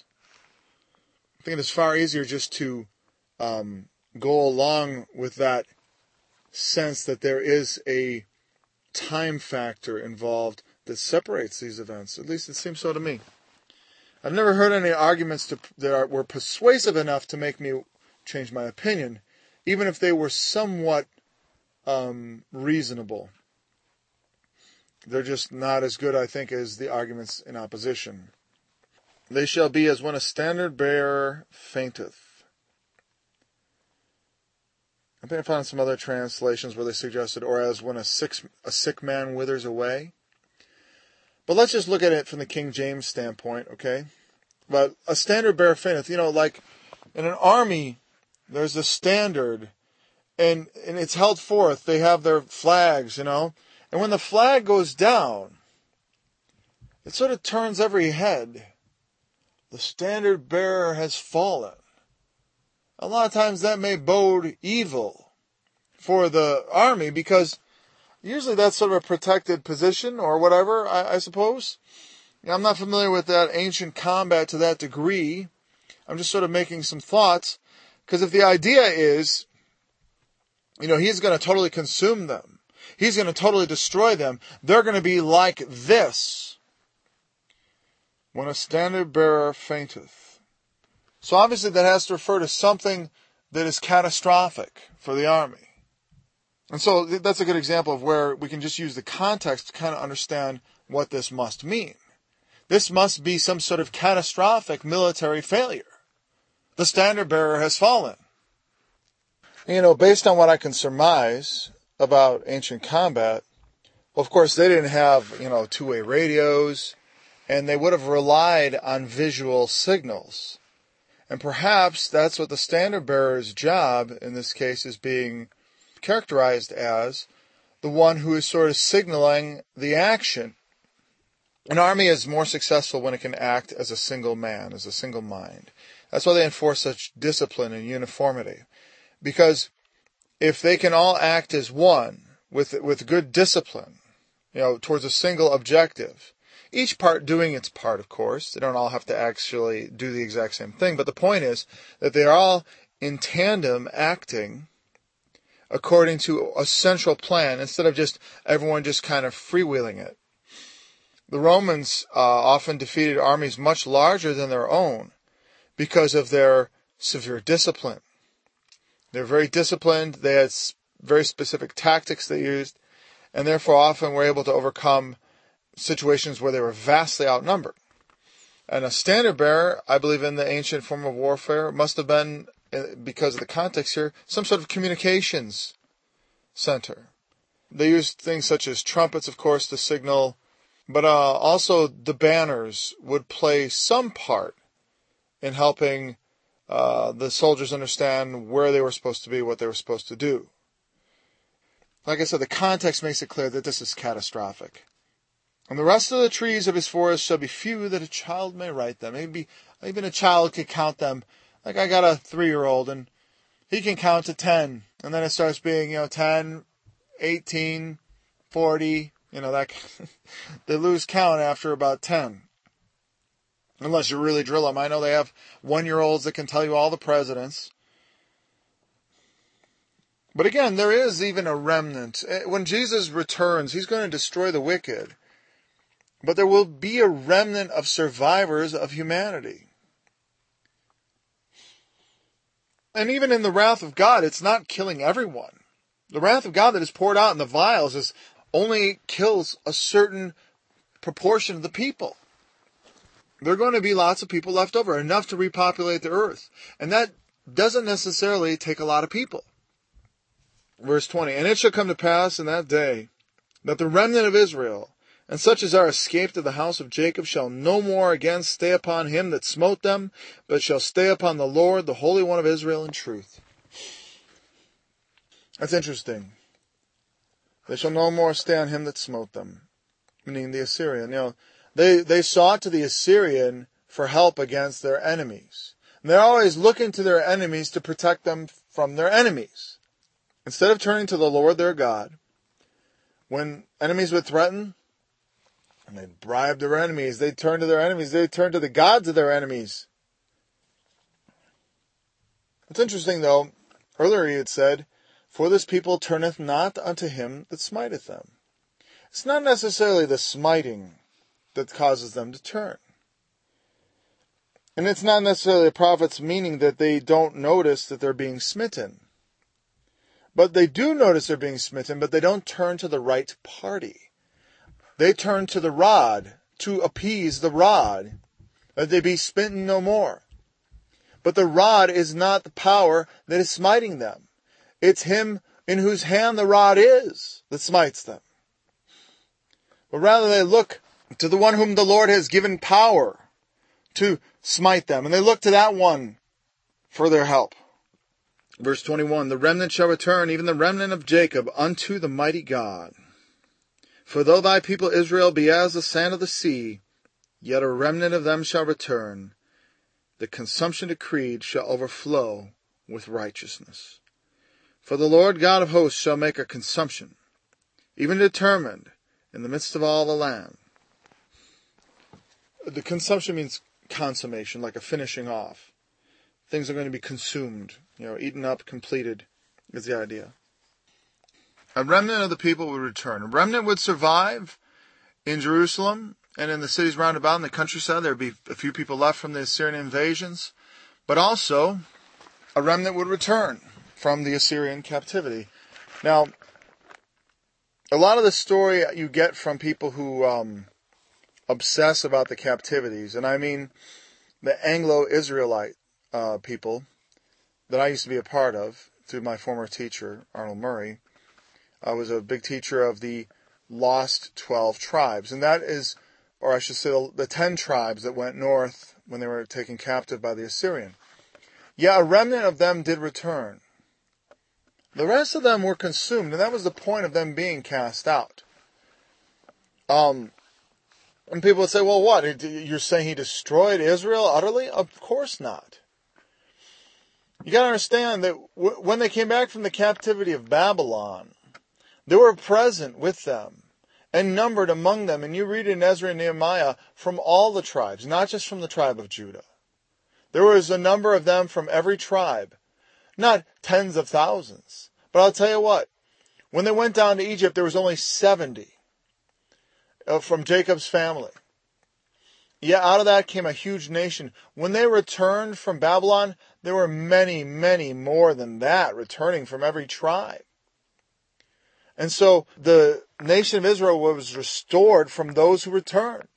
I think it is far easier just to um, go along with that sense that there is a time factor involved that separates these events. At least it seems so to me. I've never heard any arguments to, that are, were persuasive enough to make me change my opinion, even if they were somewhat um, reasonable. They're just not as good, I think, as the arguments in opposition. They shall be as when a standard bearer fainteth. I think I found some other translations where they suggested, or as when a sick, a sick man withers away. But let's just look at it from the King James standpoint, okay? But a standard bearer fainteth. You know, like in an army, there's a standard, and, and it's held forth. They have their flags, you know. And when the flag goes down, it sort of turns every head. The standard bearer has fallen. A lot of times that may bode evil for the army, because usually that's sort of a protected position or whatever, I, I suppose. I'm not familiar with that ancient combat to that degree. I'm just sort of making some thoughts. Because if the idea is, you know, he's going to totally consume them, he's going to totally destroy them, they're going to be like this. When a standard bearer fainteth. So obviously that has to refer to something that is catastrophic for the army. And so that's a good example of where we can just use the context to kind of understand what this must mean. This must be some sort of catastrophic military failure. The standard bearer has fallen. You know, based on what I can surmise about ancient combat, well, of course, they didn't have, you know, two-way radios, and they would have relied on visual signals. And perhaps that's what the standard bearer's job in this case is being characterized as, the one who is sort of signaling the action. An army is more successful when it can act as a single man, as a single mind. That's why they enforce such discipline and uniformity. Because if they can all act as one, with with good discipline, you know, towards a single objective, each part doing its part, of course. They don't all have to actually do the exact same thing. But the point is that they're all in tandem acting according to a central plan instead of just everyone just kind of freewheeling it. The Romans uh, often defeated armies much larger than their own because of their severe discipline. They're very disciplined. They had very specific tactics they used, and therefore often were able to overcome situations where they were vastly outnumbered. And a standard bearer, I believe in the ancient form of warfare, must have been, because of the context here, some sort of communications center. They used things such as trumpets, of course, to signal, but uh, also the banners would play some part in helping uh, the soldiers understand where they were supposed to be, what they were supposed to do. Like I said, the context makes it clear that this is catastrophic. And the rest of the trees of his forest shall be few, that a child may write them. Maybe even a child could count them. Like I got a three-year-old, and he can count to ten. And then it starts being, you know, ten, eighteen, forty, you know, that they lose count after about ten. Unless you really drill them. I know they have one-year-olds that can tell you all the presidents. But again, there is even a remnant. When Jesus returns, he's going to destroy the wicked. But there will be a remnant of survivors of humanity. And even in the wrath of God, it's not killing everyone. The wrath of God that is poured out in the vials is only kills a certain proportion of the people. There are going to be lots of people left over, enough to repopulate the earth. And that doesn't necessarily take a lot of people. Verse twenty, and it shall come to pass in that day that the remnant of Israel, and such as are escaped of the house of Jacob, shall no more again stay upon him that smote them, but shall stay upon the Lord, the Holy One of Israel, in truth. That's interesting. They shall no more stay on him that smote them, meaning the Assyrian. You know, they, they sought to the Assyrian for help against their enemies. And they're always looking to their enemies to protect them from their enemies. Instead of turning to the Lord their God, when enemies would threaten, and they'd bribe their enemies, they'd turn to their enemies, they'd turn to the gods of their enemies. It's interesting, though, earlier he had said, for this people turneth not unto him that smiteth them. It's not necessarily the smiting that causes them to turn. And it's not necessarily the prophet's meaning that they don't notice that they're being smitten. But they do notice they're being smitten, but they don't turn to the right party. They turn to the rod, to appease the rod, that they be smitten no more. But the rod is not the power that is smiting them. It's him in whose hand the rod is that smites them. But rather they look to the one whom the Lord has given power to smite them. And they look to that one for their help. Verse twenty-one, the remnant shall return, even the remnant of Jacob, unto the mighty God. For though thy people Israel be as the sand of the sea, yet a remnant of them shall return. The consumption decreed shall overflow with righteousness. For the Lord God of hosts shall make a consumption, even determined, in the midst of all the land. The consumption means consummation, like a finishing off. Things are going to be consumed, you know, eaten up, completed, is the idea. A remnant of the people would return. A remnant would survive in Jerusalem and in the cities round about in the countryside. There would be a few people left from the Assyrian invasions. But also, a remnant would return from the Assyrian captivity. Now, a lot of the story you get from people who um, obsess about the captivities, and I mean the Anglo-Israelite uh, people that I used to be a part of through my former teacher, Arnold Murray. I was a big teacher of the lost twelve tribes, and that is, or I should say the ten tribes that went north when they were taken captive by the Assyrian. Yeah, a remnant of them did return. The rest of them were consumed, and that was the point of them being cast out. Um, and people would say, well, what? You're saying he destroyed Israel utterly? Of course not. You got to understand that w- when they came back from the captivity of Babylon, they were present with them and numbered among them. And you read in Ezra and Nehemiah from all the tribes, not just from the tribe of Judah. There was a number of them from every tribe, not tens of thousands. But I'll tell you what, when they went down to Egypt, there was only seventy from Jacob's family. Yeah, out of that came a huge nation. When they returned from Babylon, there were many, many more than that returning from every tribe. And so the nation of Israel was restored from those who returned.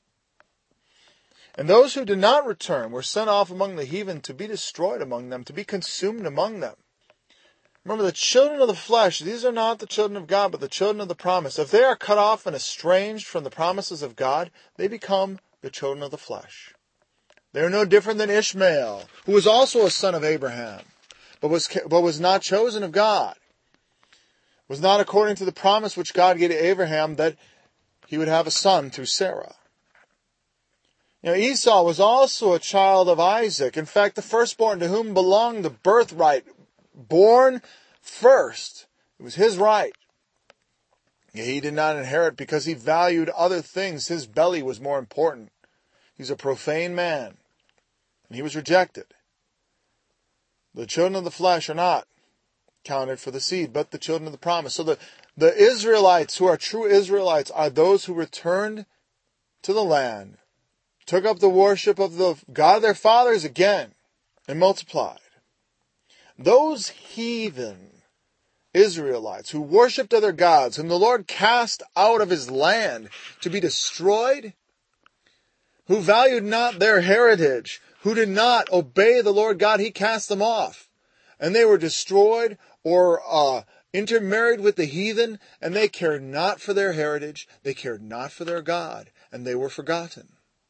And those who did not return were sent off among the heathen to be destroyed among them, to be consumed among them. Remember, the children of the flesh, these are not the children of God, but the children of the promise. If they are cut off and estranged from the promises of God, they become the children of the flesh. They are no different than Ishmael, who was also a son of Abraham, but was, but was not chosen of God. Was not according to the promise which God gave to Abraham that he would have a son through Sarah. You know, Esau was also a child of Isaac. In fact, the firstborn to whom belonged the birthright, born first. It was his right. Yet he did not inherit because he valued other things. His belly was more important. He's a profane man, and he was rejected. The children of the flesh are not counted for the seed, but the children of the promise. So the, the Israelites who are true Israelites are those who returned to the land, took up the worship of the God of their fathers again, and multiplied. Those heathen Israelites who worshipped other gods, whom the Lord cast out of his land to be destroyed, who valued not their heritage, who did not obey the Lord God, he cast them off. And they were destroyed or uh, intermarried with the heathen, and they cared not for their heritage, they cared not for their God, and they were forgotten.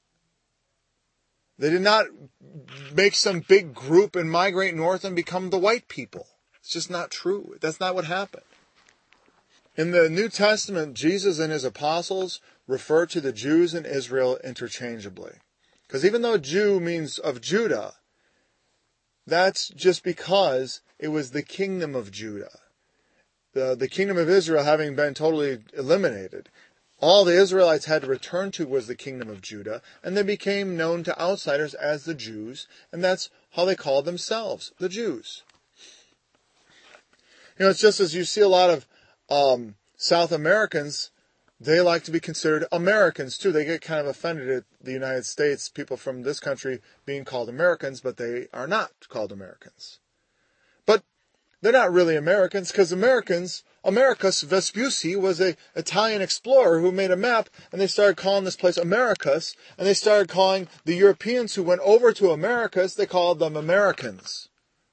They did not make some big group and migrate north and become the white people. It's just not true. That's not what happened. In the New Testament, Jesus and his apostles refer to the Jews in Israel interchangeably. Because even though Jew means of Judah, that's just because it was the kingdom of Judah. The, the kingdom of Israel having been totally eliminated. All the Israelites had to return to was the kingdom of Judah, and they became known to outsiders as the Jews, and that's how they called themselves, the Jews. You know, it's just as you see a lot of um, South Americans, they like to be considered Americans too. They get kind of offended at the United States, people from this country being called Americans, but they are not called Americans. But they're not really Americans, because Americans, Americus Vespucci was an Italian explorer who made a map, and they started calling this place Americus, and they started calling the Europeans who went over to Americus, they called them Americans.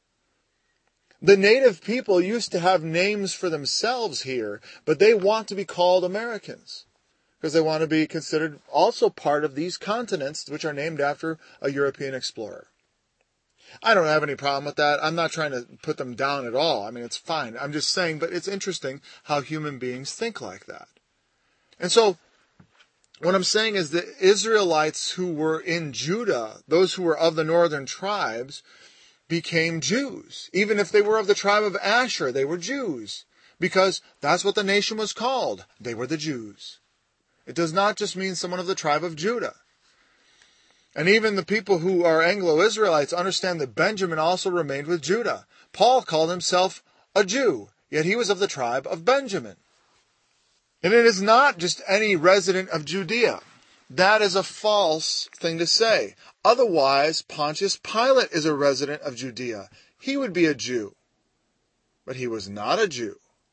The native people used to have names for themselves here, but they want to be called Americans, because they want to be considered also part of these continents, which are named after a European explorer. I don't have any problem with that. I'm not trying to put them down at all. I mean, it's fine. I'm just saying, but it's interesting how human beings think like that. And so, what I'm saying is the Israelites who were in Judah, those who were of the northern tribes, became Jews. Even if they were of the tribe of Asher, they were Jews. Because that's what the nation was called. They were the Jews. It does not just mean someone of the tribe of Judah. And even the people who are Anglo-Israelites understand that Benjamin also remained with Judah. Paul called himself a Jew, yet he was of the tribe of Benjamin. And it is not just any resident of Judea. That is a false thing to say. Otherwise, Pontius Pilate is a resident of Judea. He would be a Jew. But he was not a Jew.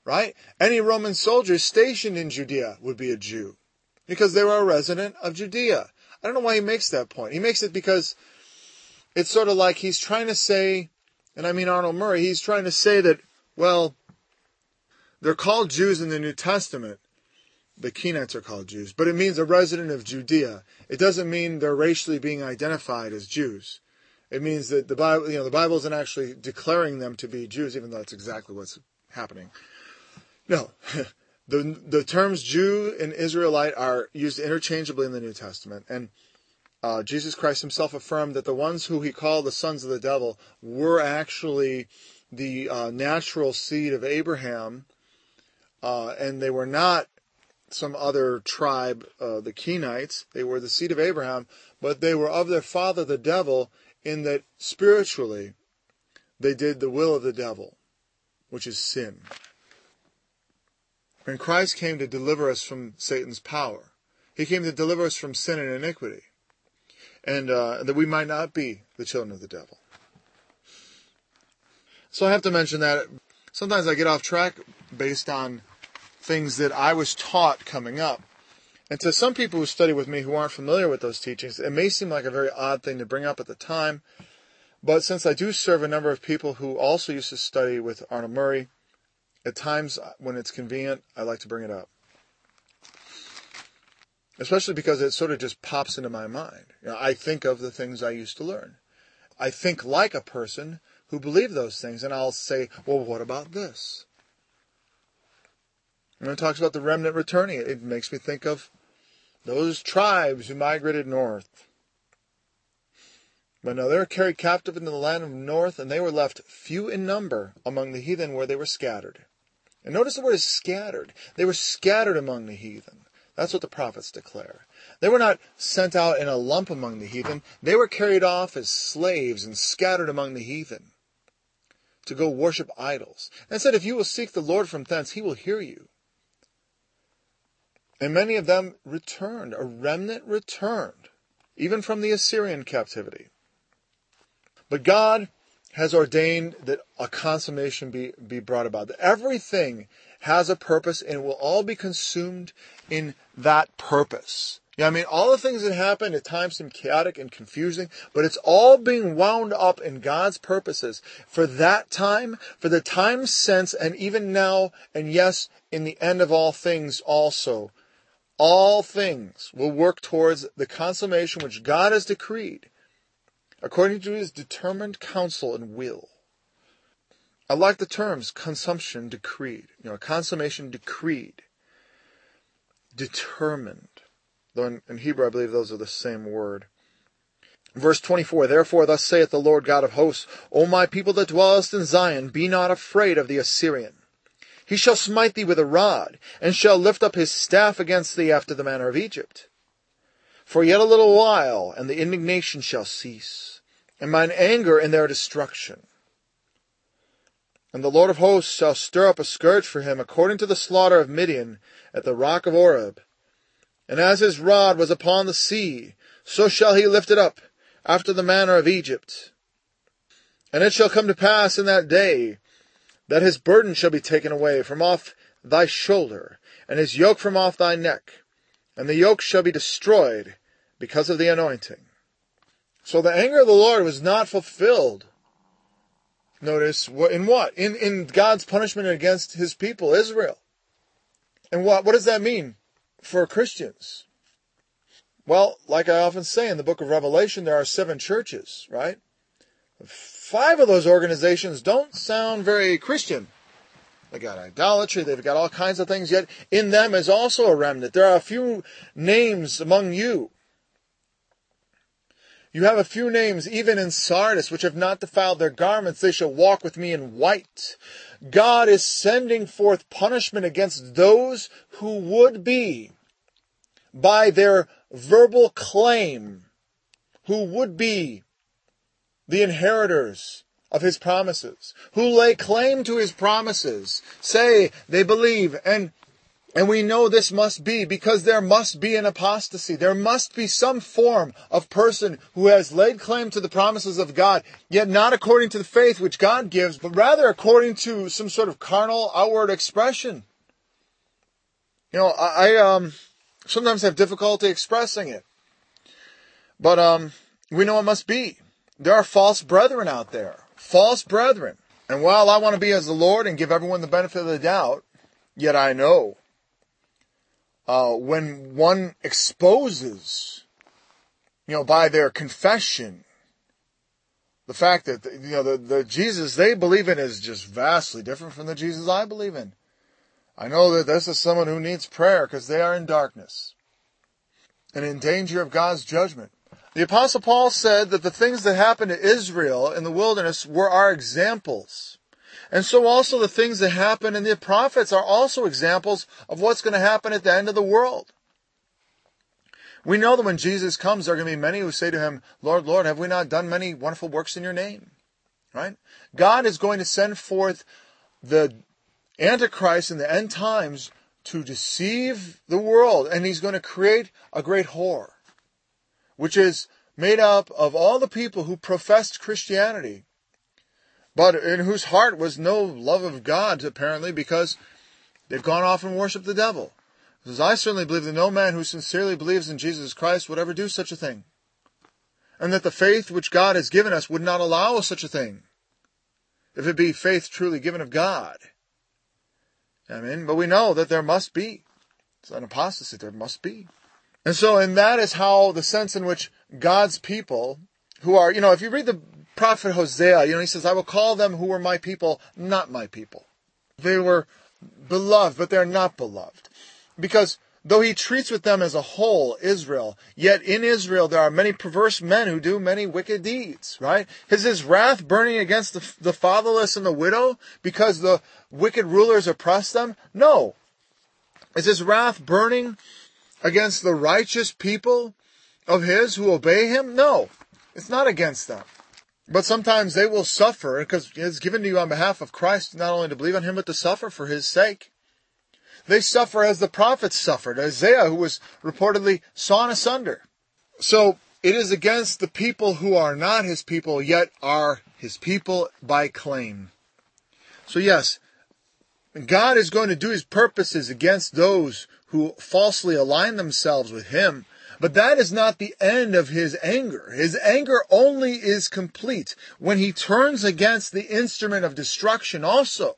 right? Any Roman soldier stationed in Judea would be a Jew because they were a resident of Judea. I don't know why he makes that point. He makes it because it's sort of like he's trying to say, and I mean Arnold Murray, he's trying to say that, well, they're called Jews in the New Testament. The Kenites are called Jews, but it means a resident of Judea. It doesn't mean they're racially being identified as Jews. It means that the Bible, you know, the Bible isn't actually declaring them to be Jews, even though that's exactly what's happening. No, the the terms Jew and Israelite are used interchangeably in the New Testament, and uh, Jesus Christ himself affirmed that the ones who he called the sons of the devil were actually the uh, natural seed of Abraham, uh, and they were not some other tribe, uh, the Kenites. They were the seed of Abraham, but they were of their father the devil, in that spiritually they did the will of the devil, which is sin. And Christ came to deliver us from Satan's power. He came to deliver us from sin and iniquity, and uh, that we might not be the children of the devil. So I have to mention that sometimes I get off track based on things that I was taught coming up. And to some people who study with me who aren't familiar with those teachings, it may seem like a very odd thing to bring up at the time. But since I do serve a number of people who also used to study with Arnold Murray, at times when it's convenient, I like to bring it up. Especially because it sort of just pops into my mind. You know, I think of the things I used to learn. I think like a person who believed those things, and I'll say, well, what about this? When it talks about the remnant returning, it makes me think of those tribes who migrated north. But no, they were carried captive into the land of the north, and they were left few in number among the heathen where they were scattered. And notice the word is scattered. They were scattered among the heathen. That's what the prophets declare. They were not sent out in a lump among the heathen. They were carried off as slaves and scattered among the heathen to go worship idols. And it said, if you will seek the Lord from thence, he will hear you. And many of them returned. A remnant returned, even from the Assyrian captivity. But God has ordained that a consummation be, be brought about. That everything has a purpose and will all be consumed in that purpose. Yeah, I mean, all the things that happen at times seem chaotic and confusing, but it's all being wound up in God's purposes for that time, for the time since, and even now, and yes, in the end of all things also. All things will work towards the consummation which God has decreed, according to his determined counsel and will. I like the terms consumption decreed, you know, consummation decreed, determined. Though in, in Hebrew I believe those are the same word. Verse twenty-four, therefore thus saith the Lord God of hosts, O my people that dwellest in Zion, be not afraid of the Assyrian. He shall smite thee with a rod, and shall lift up his staff against thee after the manner of Egypt. For yet a little while, and the indignation shall cease, and mine anger in their destruction. And the Lord of hosts shall stir up a scourge for him, according to the slaughter of Midian at the rock of Oreb. And as his rod was upon the sea, so shall he lift it up, after the manner of Egypt. And it shall come to pass in that day, that his burden shall be taken away from off thy shoulder, and his yoke from off thy neck, and the yoke shall be destroyed because of the anointing. So the anger of the Lord was not fulfilled. Notice, in what? In, in God's punishment against his people, Israel. And what, what does that mean for Christians? Well, like I often say in the book of Revelation, there are seven churches, right? Five of those organizations don't sound very Christian. They got idolatry, they've got all kinds of things, yet in them is also a remnant. There are a few names among you. You have a few names, even in Sardis, which have not defiled their garments. They shall walk with me in white. God is sending forth punishment against those who would be, by their verbal claim, who would be the inheritors of his promises, who lay claim to his promises, say they believe, and And we know this must be because there must be an apostasy. There must be some form of person who has laid claim to the promises of God, yet not according to the faith which God gives, but rather according to some sort of carnal outward expression. You know, I, I um, sometimes have difficulty expressing it. But um, we know it must be. There are false brethren out there. False brethren. And while I want to be as the Lord and give everyone the benefit of the doubt, yet I know Uh, when one exposes, you know, by their confession, the fact that, you know, the, the Jesus they believe in is just vastly different from the Jesus I believe in. I know that this is someone who needs prayer because they are in darkness and in danger of God's judgment. The Apostle Paul said that the things that happened to Israel in the wilderness were our examples. And so also the things that happen in the prophets are also examples of what's going to happen at the end of the world. We know that when Jesus comes, there are going to be many who say to him, Lord, Lord, have we not done many wonderful works in your name? Right? God is going to send forth the Antichrist in the end times to deceive the world. And he's going to create a great whore, which is made up of all the people who professed Christianity, but in whose heart was no love of God, apparently, because they've gone off and worshipped the devil. Because I certainly believe that no man who sincerely believes in Jesus Christ would ever do such a thing. And that the faith which God has given us would not allow such a thing, if it be faith truly given of God. I mean, but we know that there must be. It's an apostasy, there must be. And so, and that is how the sense in which God's people, who are, you know, if you read the prophet Hosea, you know, he says, I will call them who were my people, not my people. They were beloved, but they're not beloved. Because though he treats with them as a whole, Israel, yet in Israel there are many perverse men who do many wicked deeds, right? Is his wrath burning against the, the fatherless and the widow because the wicked rulers oppress them? No. Is his wrath burning against the righteous people of his who obey him? No. It's not against them. But sometimes they will suffer, because it's given to you on behalf of Christ, not only to believe on him, but to suffer for his sake. They suffer as the prophets suffered. Isaiah, who was reportedly sawn asunder. So it is against the people who are not his people, yet are his people by claim. So yes, God is going to do his purposes against those who falsely align themselves with him. But that is not the end of his anger. His anger only is complete when he turns against the instrument of destruction also.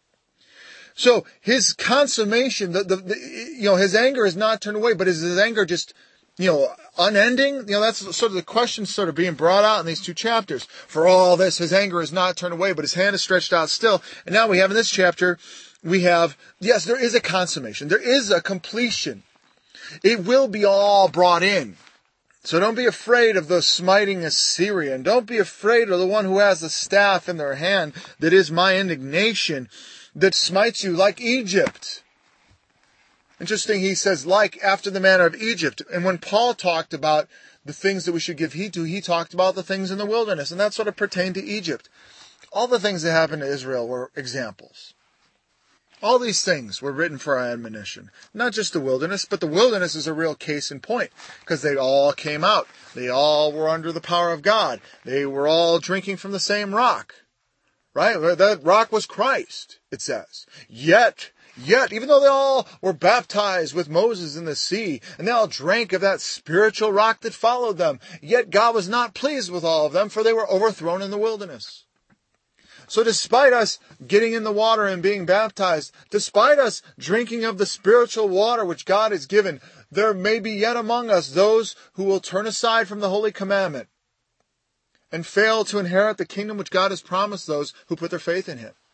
So his consummation, the, the, the you know, his anger is not turned away, but is his anger just, you know, unending? You know, that's sort of the question sort of being brought out in these two chapters. For all this, his anger is not turned away, but his hand is stretched out still. And now we have in this chapter, we have, yes, there is a consummation. There is a completion. It will be all brought in. So don't be afraid of the smiting Assyrian. Don't be afraid of the one who has the staff in their hand that is my indignation, that smites you like Egypt. Interesting, he says, like after the manner of Egypt. And when Paul talked about the things that we should give heed to, he talked about the things in the wilderness. And that sort of pertained to Egypt. All the things that happened to Israel were examples. All these things were written for our admonition. Not just the wilderness, but the wilderness is a real case in point. Because they all came out. They all were under the power of God. They were all drinking from the same rock. Right? That rock was Christ, it says. Yet, yet, even though they all were baptized with Moses in the sea, and they all drank of that spiritual rock that followed them, yet God was not pleased with all of them, for they were overthrown in the wilderness. So despite us getting in the water and being baptized, despite us drinking of the spiritual water which God has given, there may be yet among us those who will turn aside from the holy commandment and fail to inherit the kingdom which God has promised those who put their faith in him.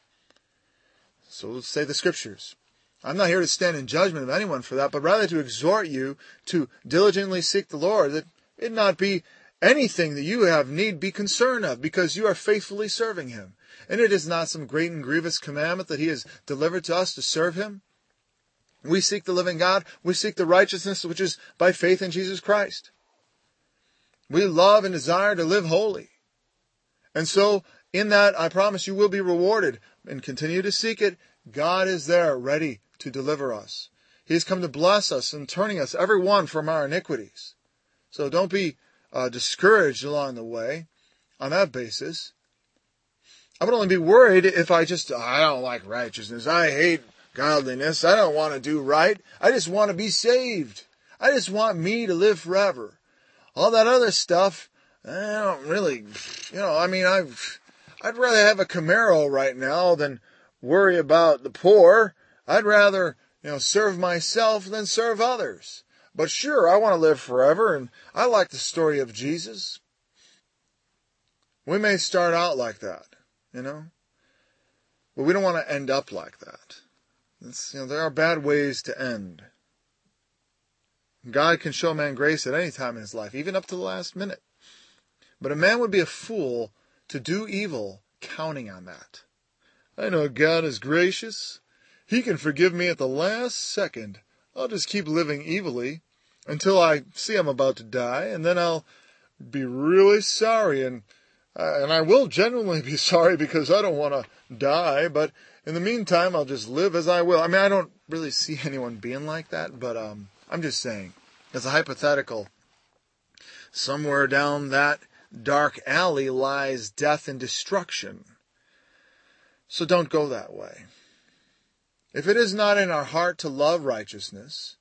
So let's say the scriptures. I'm not here to stand in judgment of anyone for that, but rather to exhort you to diligently seek the Lord, that it not be anything that you have need be concerned of, because you are faithfully serving him. And it is not some great and grievous commandment that he has delivered to us to serve him. We seek the living God. We seek the righteousness which is by faith in Jesus Christ. We love and desire to live holy. And so, in that, I promise you will be rewarded. And continue to seek it. God is there, ready to deliver us. He has come to bless us and turning us, every one, from our iniquities. So don't be uh, discouraged along the way on that basis. I would only be worried if I just, I don't like righteousness. I hate godliness. I don't want to do right. I just want to be saved. I just want me to live forever. All that other stuff, I don't really, you know, I mean, I've, I'd rather have a Camaro right now than worry about the poor. I'd rather, you know, serve myself than serve others. But sure, I want to live forever, and I like the story of Jesus. We may start out like that, you know, but we don't want to end up like that. It's, you know, there are bad ways to end. God can show man grace at any time in his life, even up to the last minute. But a man would be a fool to do evil counting on that. I know God is gracious. He can forgive me at the last second. I'll just keep living evilly until I see I'm about to die, and then I'll be really sorry, and uh, and I will genuinely be sorry because I don't want to die, but in the meantime, I'll just live as I will. I mean, I don't really see anyone being like that, but um, I'm just saying, as a hypothetical, somewhere down that dark alley lies death and destruction. So don't go that way. If it is not in our heart to love righteousness,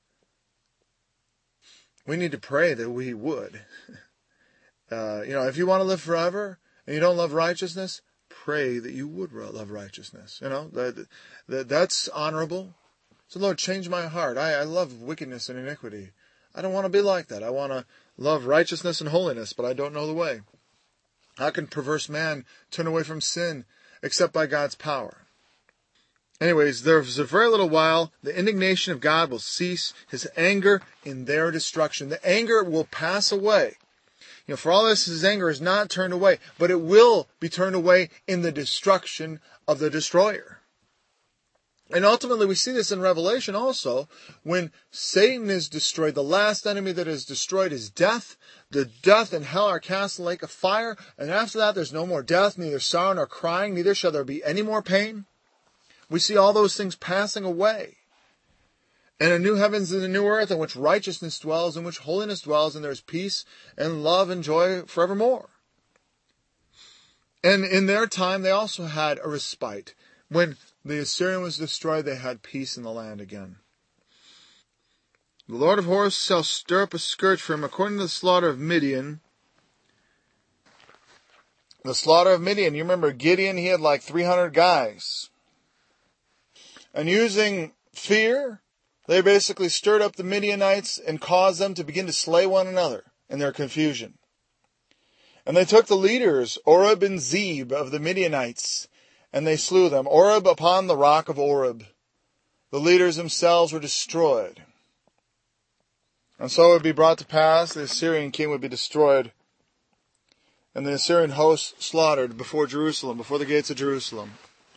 we need to pray that we would. Uh, you know, if you want to live forever and you don't love righteousness, pray that you would love righteousness. You know, that, that that's honorable. So, Lord, change my heart. I, I love wickedness and iniquity. I don't want to be like that. I want to love righteousness and holiness, but I don't know the way. How can perverse man turn away from sin except by God's power? Anyways, there's a very little while, the indignation of God will cease, his anger in their destruction. The anger will pass away. You know, for all this, his anger is not turned away, but it will be turned away in the destruction of the destroyer. And ultimately, we see this in Revelation also, when Satan is destroyed. The last enemy that is destroyed is death. The death and hell are cast in the lake of fire. And after that, there's no more death, neither sorrow nor crying, neither shall there be any more pain. We see all those things passing away. And a new heavens and a new earth in which righteousness dwells, in which holiness dwells, and there's peace and love and joy forevermore. And in their time, they also had a respite. When the Assyrian was destroyed, they had peace in the land again. The Lord of hosts shall stir up a scourge for him according to the slaughter of Midian. The slaughter of Midian, you remember Gideon, he had like three hundred guys. And using fear, they basically stirred up the Midianites and caused them to begin to slay one another in their confusion. And they took the leaders, Oreb and Zeb of the Midianites, and they slew them. Oreb upon the rock of Oreb. The leaders themselves were destroyed. And so it would be brought to pass, the Assyrian king would be destroyed, and the Assyrian host slaughtered before Jerusalem, before the gates of Jerusalem.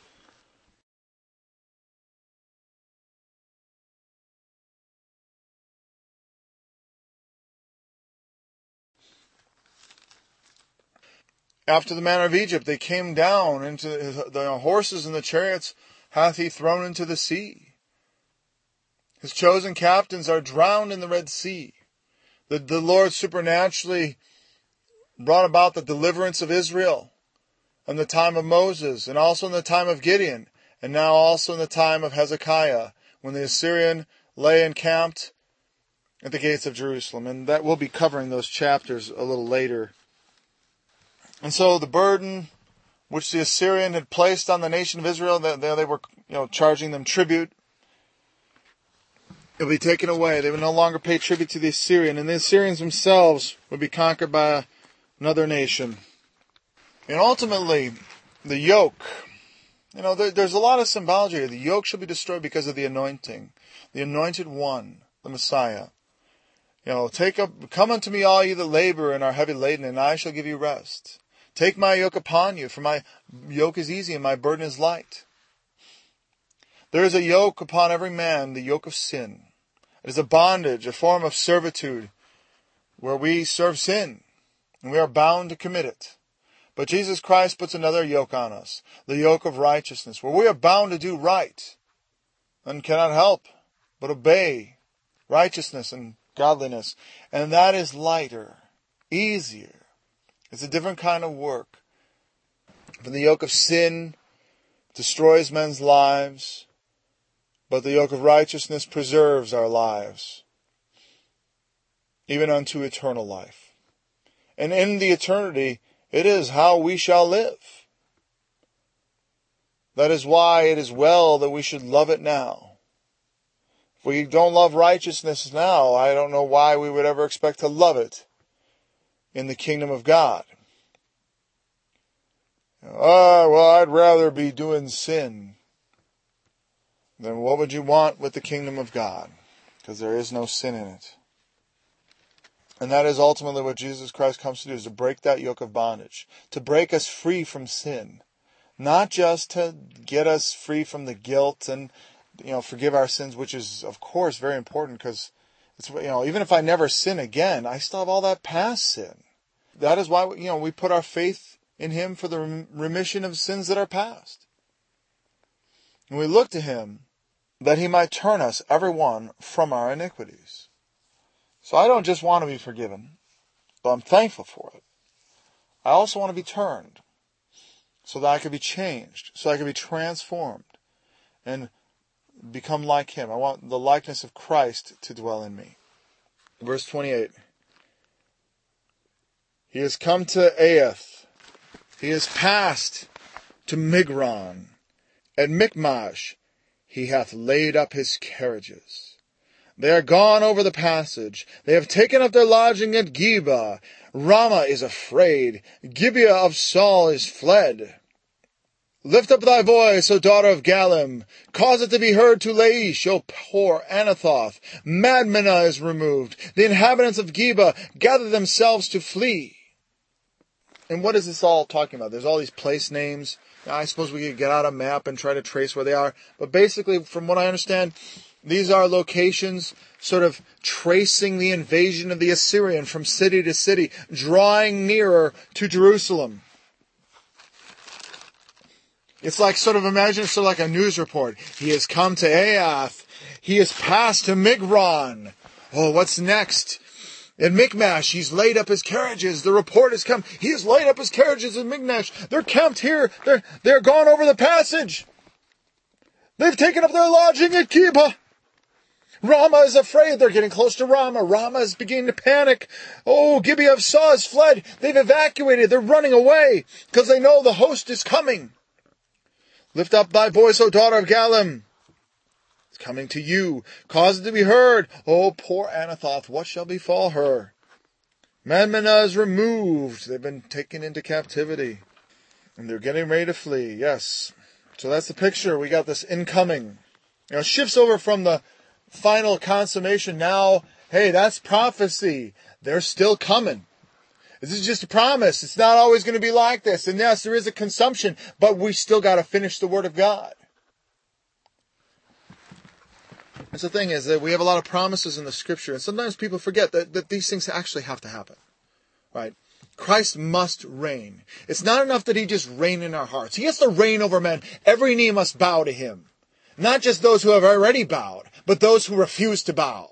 After the manner of Egypt, they came down into the horses and the chariots hath he thrown into the sea. His chosen captains are drowned in the Red Sea. The, the Lord supernaturally brought about the deliverance of Israel in the time of Moses, and also in the time of Gideon, and now also in the time of Hezekiah, when the Assyrian lay encamped at the gates of Jerusalem. And that we'll be covering those chapters a little later. And so the burden which the Assyrian had placed on the nation of Israel, that they were, you know, charging them tribute, it would be taken away. They would no longer pay tribute to the Assyrian, and the Assyrians themselves would be conquered by another nation. And ultimately, the yoke, you know, there, there's a lot of symbology here. The yoke shall be destroyed because of the anointing, the anointed one, the Messiah. You know, take up, come unto me all ye that labor and are heavy laden, and I shall give you rest. Take my yoke upon you, for my yoke is easy and my burden is light. There is a yoke upon every man, the yoke of sin. It is a bondage, a form of servitude, where we serve sin, and we are bound to commit it. But Jesus Christ puts another yoke on us, the yoke of righteousness, where we are bound to do right, and cannot help but obey righteousness and godliness. And that is lighter, easier. It's a different kind of work. For the yoke of sin destroys men's lives, but the yoke of righteousness preserves our lives, even unto eternal life. And in the eternity, it is how we shall live. That is why it is well that we should love it now. If we don't love righteousness now, I don't know why we would ever expect to love it in the kingdom of God. Oh, well, I'd rather be doing sin. Then what would you want with the kingdom of God? Because there is no sin in it. And that is ultimately what Jesus Christ comes to do, is to break that yoke of bondage, to break us free from sin. Not just to get us free from the guilt and, you know, forgive our sins, which is, of course, very important, because, it's, you know, even if I never sin again, I still have all that past sin. That is why, you know, we put our faith in Him for the remission of sins that are past. And we look to Him that He might turn us, every one, from our iniquities. So I don't just want to be forgiven, but I'm thankful for it. I also want to be turned, so that I could be changed, so I could be transformed and become like Him. I want the likeness of Christ to dwell in me. Verse twenty-eight. He has come to Aiath. He has passed to Migron. At Michmash he hath laid up his carriages. They are gone over the passage. They have taken up their lodging at Geba. Ramah is afraid. Gibeah of Saul is fled. Lift up thy voice, O daughter of Gallim. Cause it to be heard to Laish, O poor Anathoth. Madmenah is removed. The inhabitants of Geba gather themselves to flee. And what is this all talking about? There's all these place names. Now, I suppose we could get out a map and try to trace where they are. But basically, from what I understand, these are locations sort of tracing the invasion of the Assyrian from city to city, drawing nearer to Jerusalem. It's like, sort of imagine sort of like a news report. He has come to Aiath. He has passed to Migron. Oh, what's next? At Michmash, he's laid up his carriages. The report has come. He has laid up his carriages at Michmash. They're camped here. They're, they're gone over the passage. They've taken up their lodging at Geba. Ramah is afraid. They're getting close to Ramah. Ramah is beginning to panic. Oh, Gibeah of Saul has fled. They've evacuated. They're running away because they know the host is coming. Lift up thy voice, O daughter of Gallim. It's coming to you. Cause it to be heard. O poor Anathoth, what shall befall her? Madmenah is removed. They've been taken into captivity. And they're getting ready to flee. Yes. So that's the picture. We got this incoming. You know, it shifts over from the final consummation. Now, hey, that's prophecy. They're still coming. This is just a promise. It's not always going to be like this. And yes, there is a consumption, but we still got to finish the Word of God. That's the thing, is that we have a lot of promises in the Scripture, and sometimes people forget that, that these things actually have to happen. Right? Christ must reign. It's not enough that He just reign in our hearts. He has to reign over men. Every knee must bow to Him. Not just those who have already bowed, but those who refuse to bow.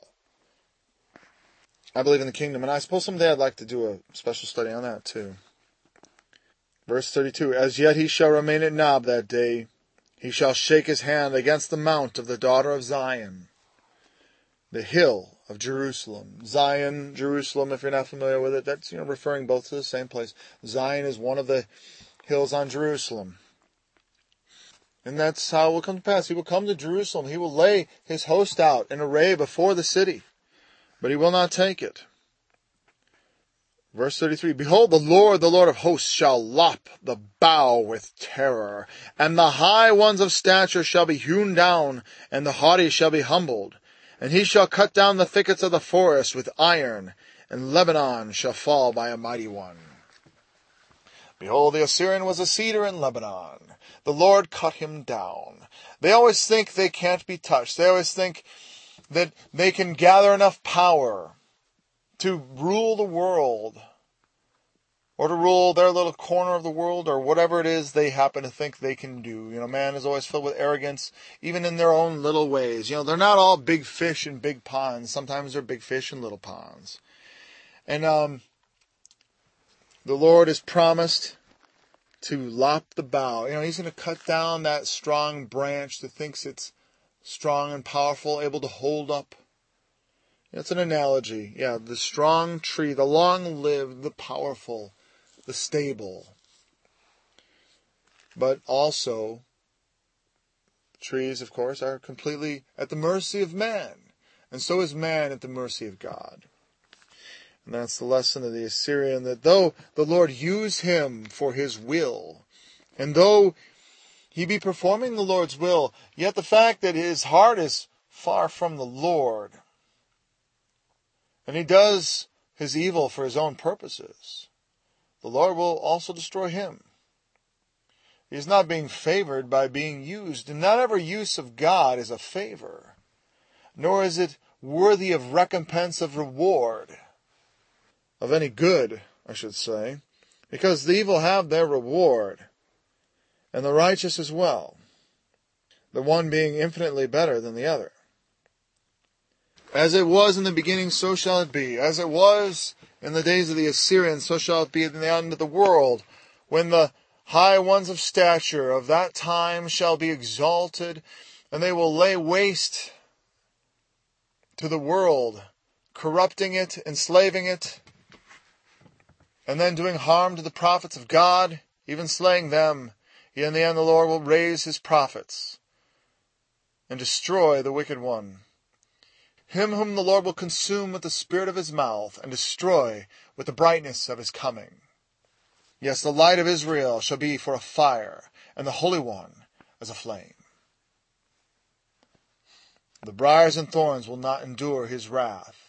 I believe in the kingdom, and I suppose someday I'd like to do a special study on that too. Verse thirty-two, As yet he shall remain at Nob that day. He shall shake his hand against the mount of the daughter of Zion, the hill of Jerusalem. Zion, Jerusalem, if you're not familiar with it, that's, you know, referring both to the same place. Zion is one of the hills on Jerusalem. And that's how it will come to pass. He will come to Jerusalem. He will lay his host out in array before the city, but he will not take it. Verse thirty-three, Behold, the Lord, the Lord of hosts, shall lop the bough with terror, and the high ones of stature shall be hewn down, and the haughty shall be humbled. And he shall cut down the thickets of the forest with iron, and Lebanon shall fall by a mighty one. Behold, the Assyrian was a cedar in Lebanon. The Lord cut him down. They always think they can't be touched. They always think that they can gather enough power to rule the world. or to rule their little corner of the world, or whatever it is they happen to think they can do. You know, man is always filled with arrogance, even in their own little ways. You know, they're not all big fish in big ponds. Sometimes they're big fish in little ponds. And um, the Lord has promised to lop the bough. You know, He's going to cut down that strong branch that thinks it's strong and powerful, able to hold up. It's an analogy. Yeah, the strong tree, the long-lived, the powerful, the stable. But also, trees, of course, are completely at the mercy of man. And so is man at the mercy of God. And that's the lesson of the Assyrian, that though the Lord use him for His will, and though he be performing the Lord's will, yet the fact that his heart is far from the Lord, and he does his evil for his own purposes, the Lord will also destroy him. He is not being favored by being used, and not every use of God is a favor, nor is it worthy of recompense, of reward, of any good, I should say, because the evil have their reward, and the righteous as well, the one being infinitely better than the other. As it was in the beginning, so shall it be. As it was in the days of the Assyrians, so shall it be in the end of the world, when the high ones of stature of that time shall be exalted, and they will lay waste to the world, corrupting it, enslaving it, and then doing harm to the prophets of God, even slaying them. In the end the Lord will raise His prophets and destroy the wicked one, him whom the Lord will consume with the spirit of His mouth, and destroy with the brightness of His coming. Yes, the light of Israel shall be for a fire, and the Holy One as a flame. The briars and thorns will not endure His wrath.